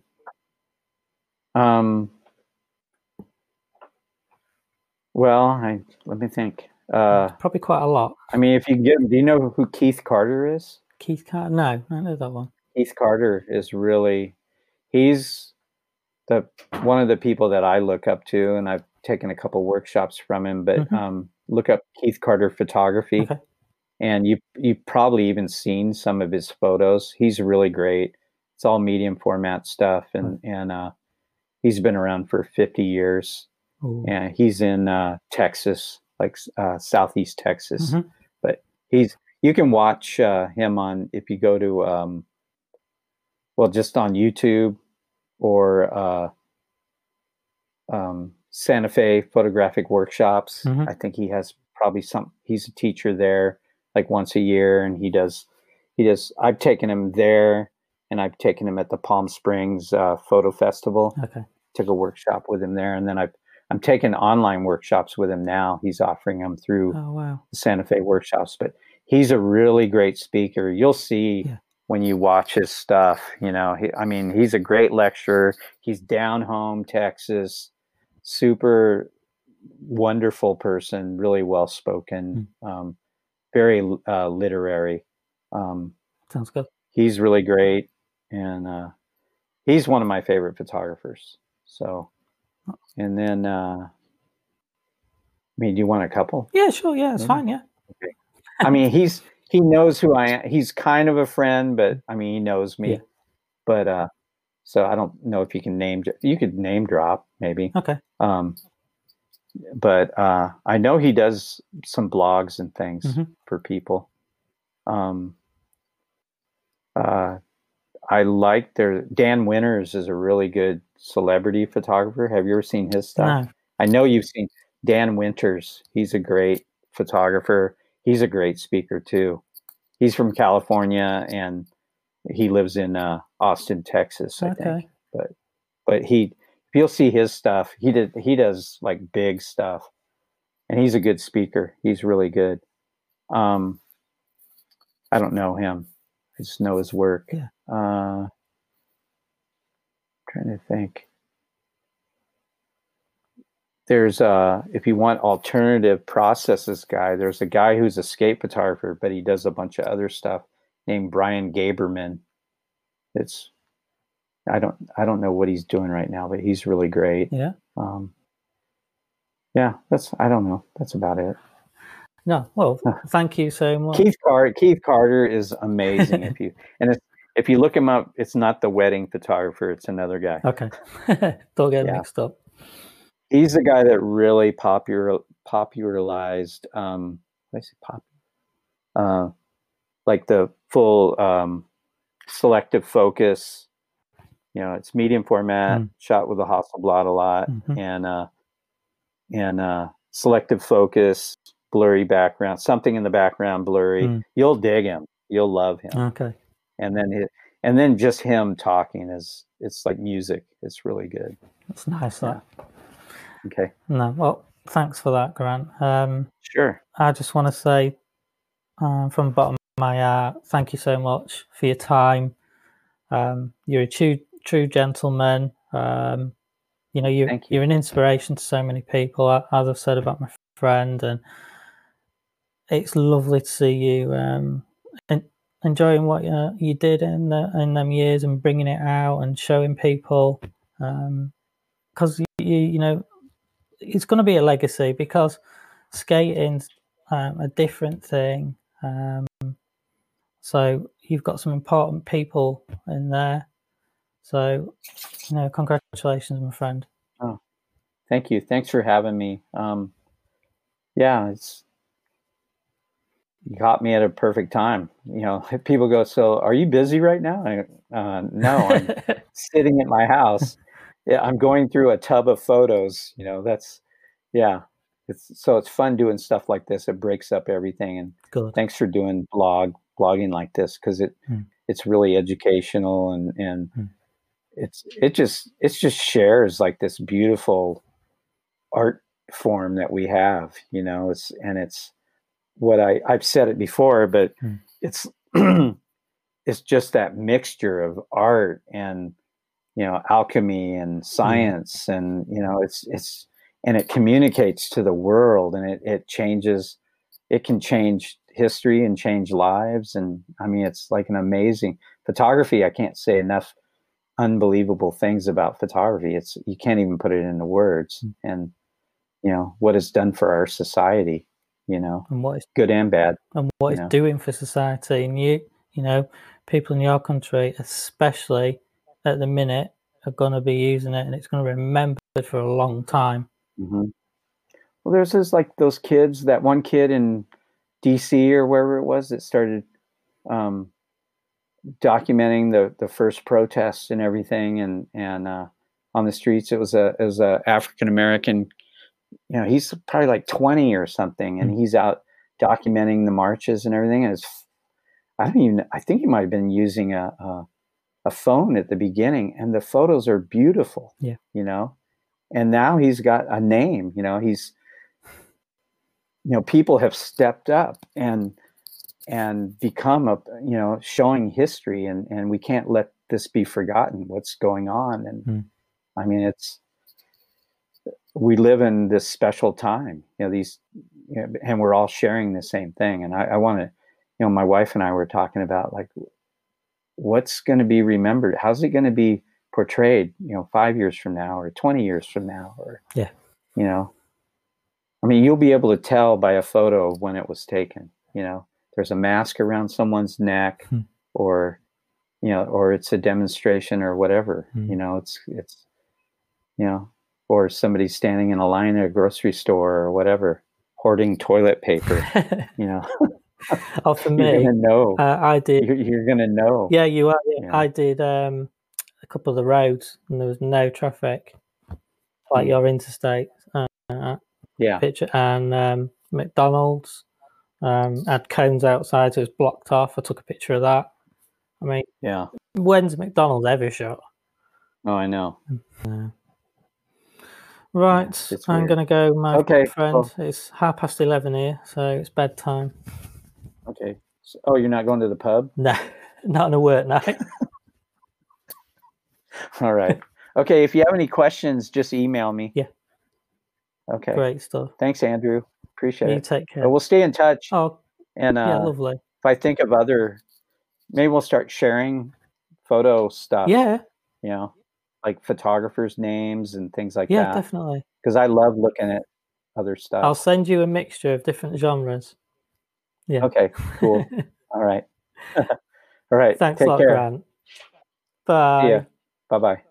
Well, let me think. Probably quite a lot. I mean, if you can get him, do you know who Keith Carter is? Keith Carter? No, I don't know that one. Keith Carter is he's one of the people that I look up to, and I've taken a couple workshops from him. But look up Keith Carter Photography. Okay. And you've probably even seen some of his photos. He's really great. It's all medium format stuff, and he's been around for 50 years. Ooh. And he's in Texas, like Southeast Texas. But you can watch him if you go to just on YouTube, or Santa Fe Photographic Workshops. I think he has probably he's a teacher there, like once a year, and he does. I've taken him there, and I've taken him at the Palm Springs Photo Festival. Okay. Took a workshop with him there, and then I'm taking online workshops with him now. He's offering them through the Santa Fe workshops, but he's a really great speaker. You'll see when you watch his stuff. He's a great lecturer. He's down home, Texas, super wonderful person, really well spoken, very literary. Sounds good. He's really great, and he's one of my favorite photographers. So, and then, do you want a couple? Yeah, sure. Yeah, it's fine. Yeah. Okay. He knows who I am. He's kind of a friend, but he knows me. Yeah. But so I don't know if you can you could name drop maybe. Okay. But I know he does some blogs and things for people. I like Dan Winters is a really good celebrity photographer. Have you ever seen his stuff? No. I know you've seen Dan Winters. He's a great photographer. He's a great speaker too. He's from California and he lives in Austin, Texas, I think. But if you'll see his stuff, he does like big stuff, and he's a good speaker. He's really good. I don't know him. I just know his work. Yeah. Trying to think. There's if you want alternative processes guy, there's a guy who's a skate photographer, but he does a bunch of other stuff named Brian Gaberman. I don't know what he's doing right now, but he's really great. Yeah. Yeah, I don't know. That's about it. No, well, thank you so much. Keith Carter is amazing. If you look him up, it's not the wedding photographer; it's another guy. Okay, don't get mixed up. He's the guy that really popularized. Like the full selective focus. You know, it's medium format, shot with a Hasselblad a lot, and selective focus, blurry background, something in the background blurry. You'll dig him. You'll love him. Okay. And then just him talking it's like music. It's really good. That's nice. Yeah. Okay. No, well, thanks for that, Grant. Sure. I just want to say, from the bottom of my heart, thank you so much for your time. You're a true gentleman. You know, you're an inspiration to so many people, as I've said about my friend, and it's lovely to see you enjoying what you did in them years and bringing it out and showing people, because you know it's going to be a legacy, because skating's a different thing. So you've got some important people in there. So, you know, congratulations, my friend. Oh, thank you. Thanks for having me. Yeah, you caught me at a perfect time. You know, people go, "So, are you busy right now?" No, I'm sitting at my house. Yeah, I'm going through a tub of photos. You know, it's fun doing stuff like this. It breaks up everything. And good. Thanks for doing blogging like this, because it's really educational and it just shares like this beautiful art form that we have. You know, it's what I've said it before, but it's it's just that mixture of art and, you know, alchemy and science, and, you know, and it communicates to the world, and it can change history and change lives. And I mean, it's like an amazing photography. I can't say enough unbelievable things about photography. You can't even put it into words. And, you know, what it's done for our society, you know, and what it's good and bad, and what it's doing for society. And you know, people in your country, especially at the minute, are going to be using it, and it's going to be remembered for a long time. Well, there's those kids, that one kid in DC or wherever it was that started documenting the first protests and everything, and on the streets. It was a African American. You know, he's probably like 20 or something, and he's out documenting the marches and everything. And I think he might have been using a phone at the beginning, and the photos are beautiful. Yeah, you know, and now he's got a name. You know, people have stepped up and become showing history, and we can't let this be forgotten, what's going on. And I mean, we live in this special time, you know, and we're all sharing the same thing. And I want to, you know, my wife and I were talking about, like, what's going to be remembered? How's it going to be portrayed, you know, 5 years from now or 20 years from now? Or, you know, I mean, you'll be able to tell by a photo of when it was taken. You know, there's a mask around someone's neck, or, you know, or it's a demonstration or whatever. You know, it's you know, or somebody standing in a line at a grocery store or whatever, hoarding toilet paper. You know. Oh, for me, you're gonna know. I did. You're gonna know. Yeah, you are. Yeah. I did a couple of the roads, and there was no traffic, like your interstate. Picture, and McDonald's, Had cones outside, so it was blocked off. I took a picture of that. I mean, Yeah. when's McDonald's ever shut? Oh, I know. Right, it's I'm weird. going to go, my Okay, friend. well- It's 11:30 here, so it's bedtime. Okay. So, oh, you're not going to the pub? No, not on a work night. All right. Okay, if you have any questions, just email me. Yeah. Okay. Great stuff. Thanks, Andrew. Appreciate You it. take care. We'll stay in touch. Oh, And yeah, lovely. if I think of other, maybe we'll start sharing photo stuff. Yeah, You know, like photographers' names and things like yeah, that. definitely. Because I love looking at other stuff. I'll send you a mixture of different genres. Yeah. Okay, cool. All right. All right. Thanks Take a lot, care. Grant. Bye. See ya. Bye-bye.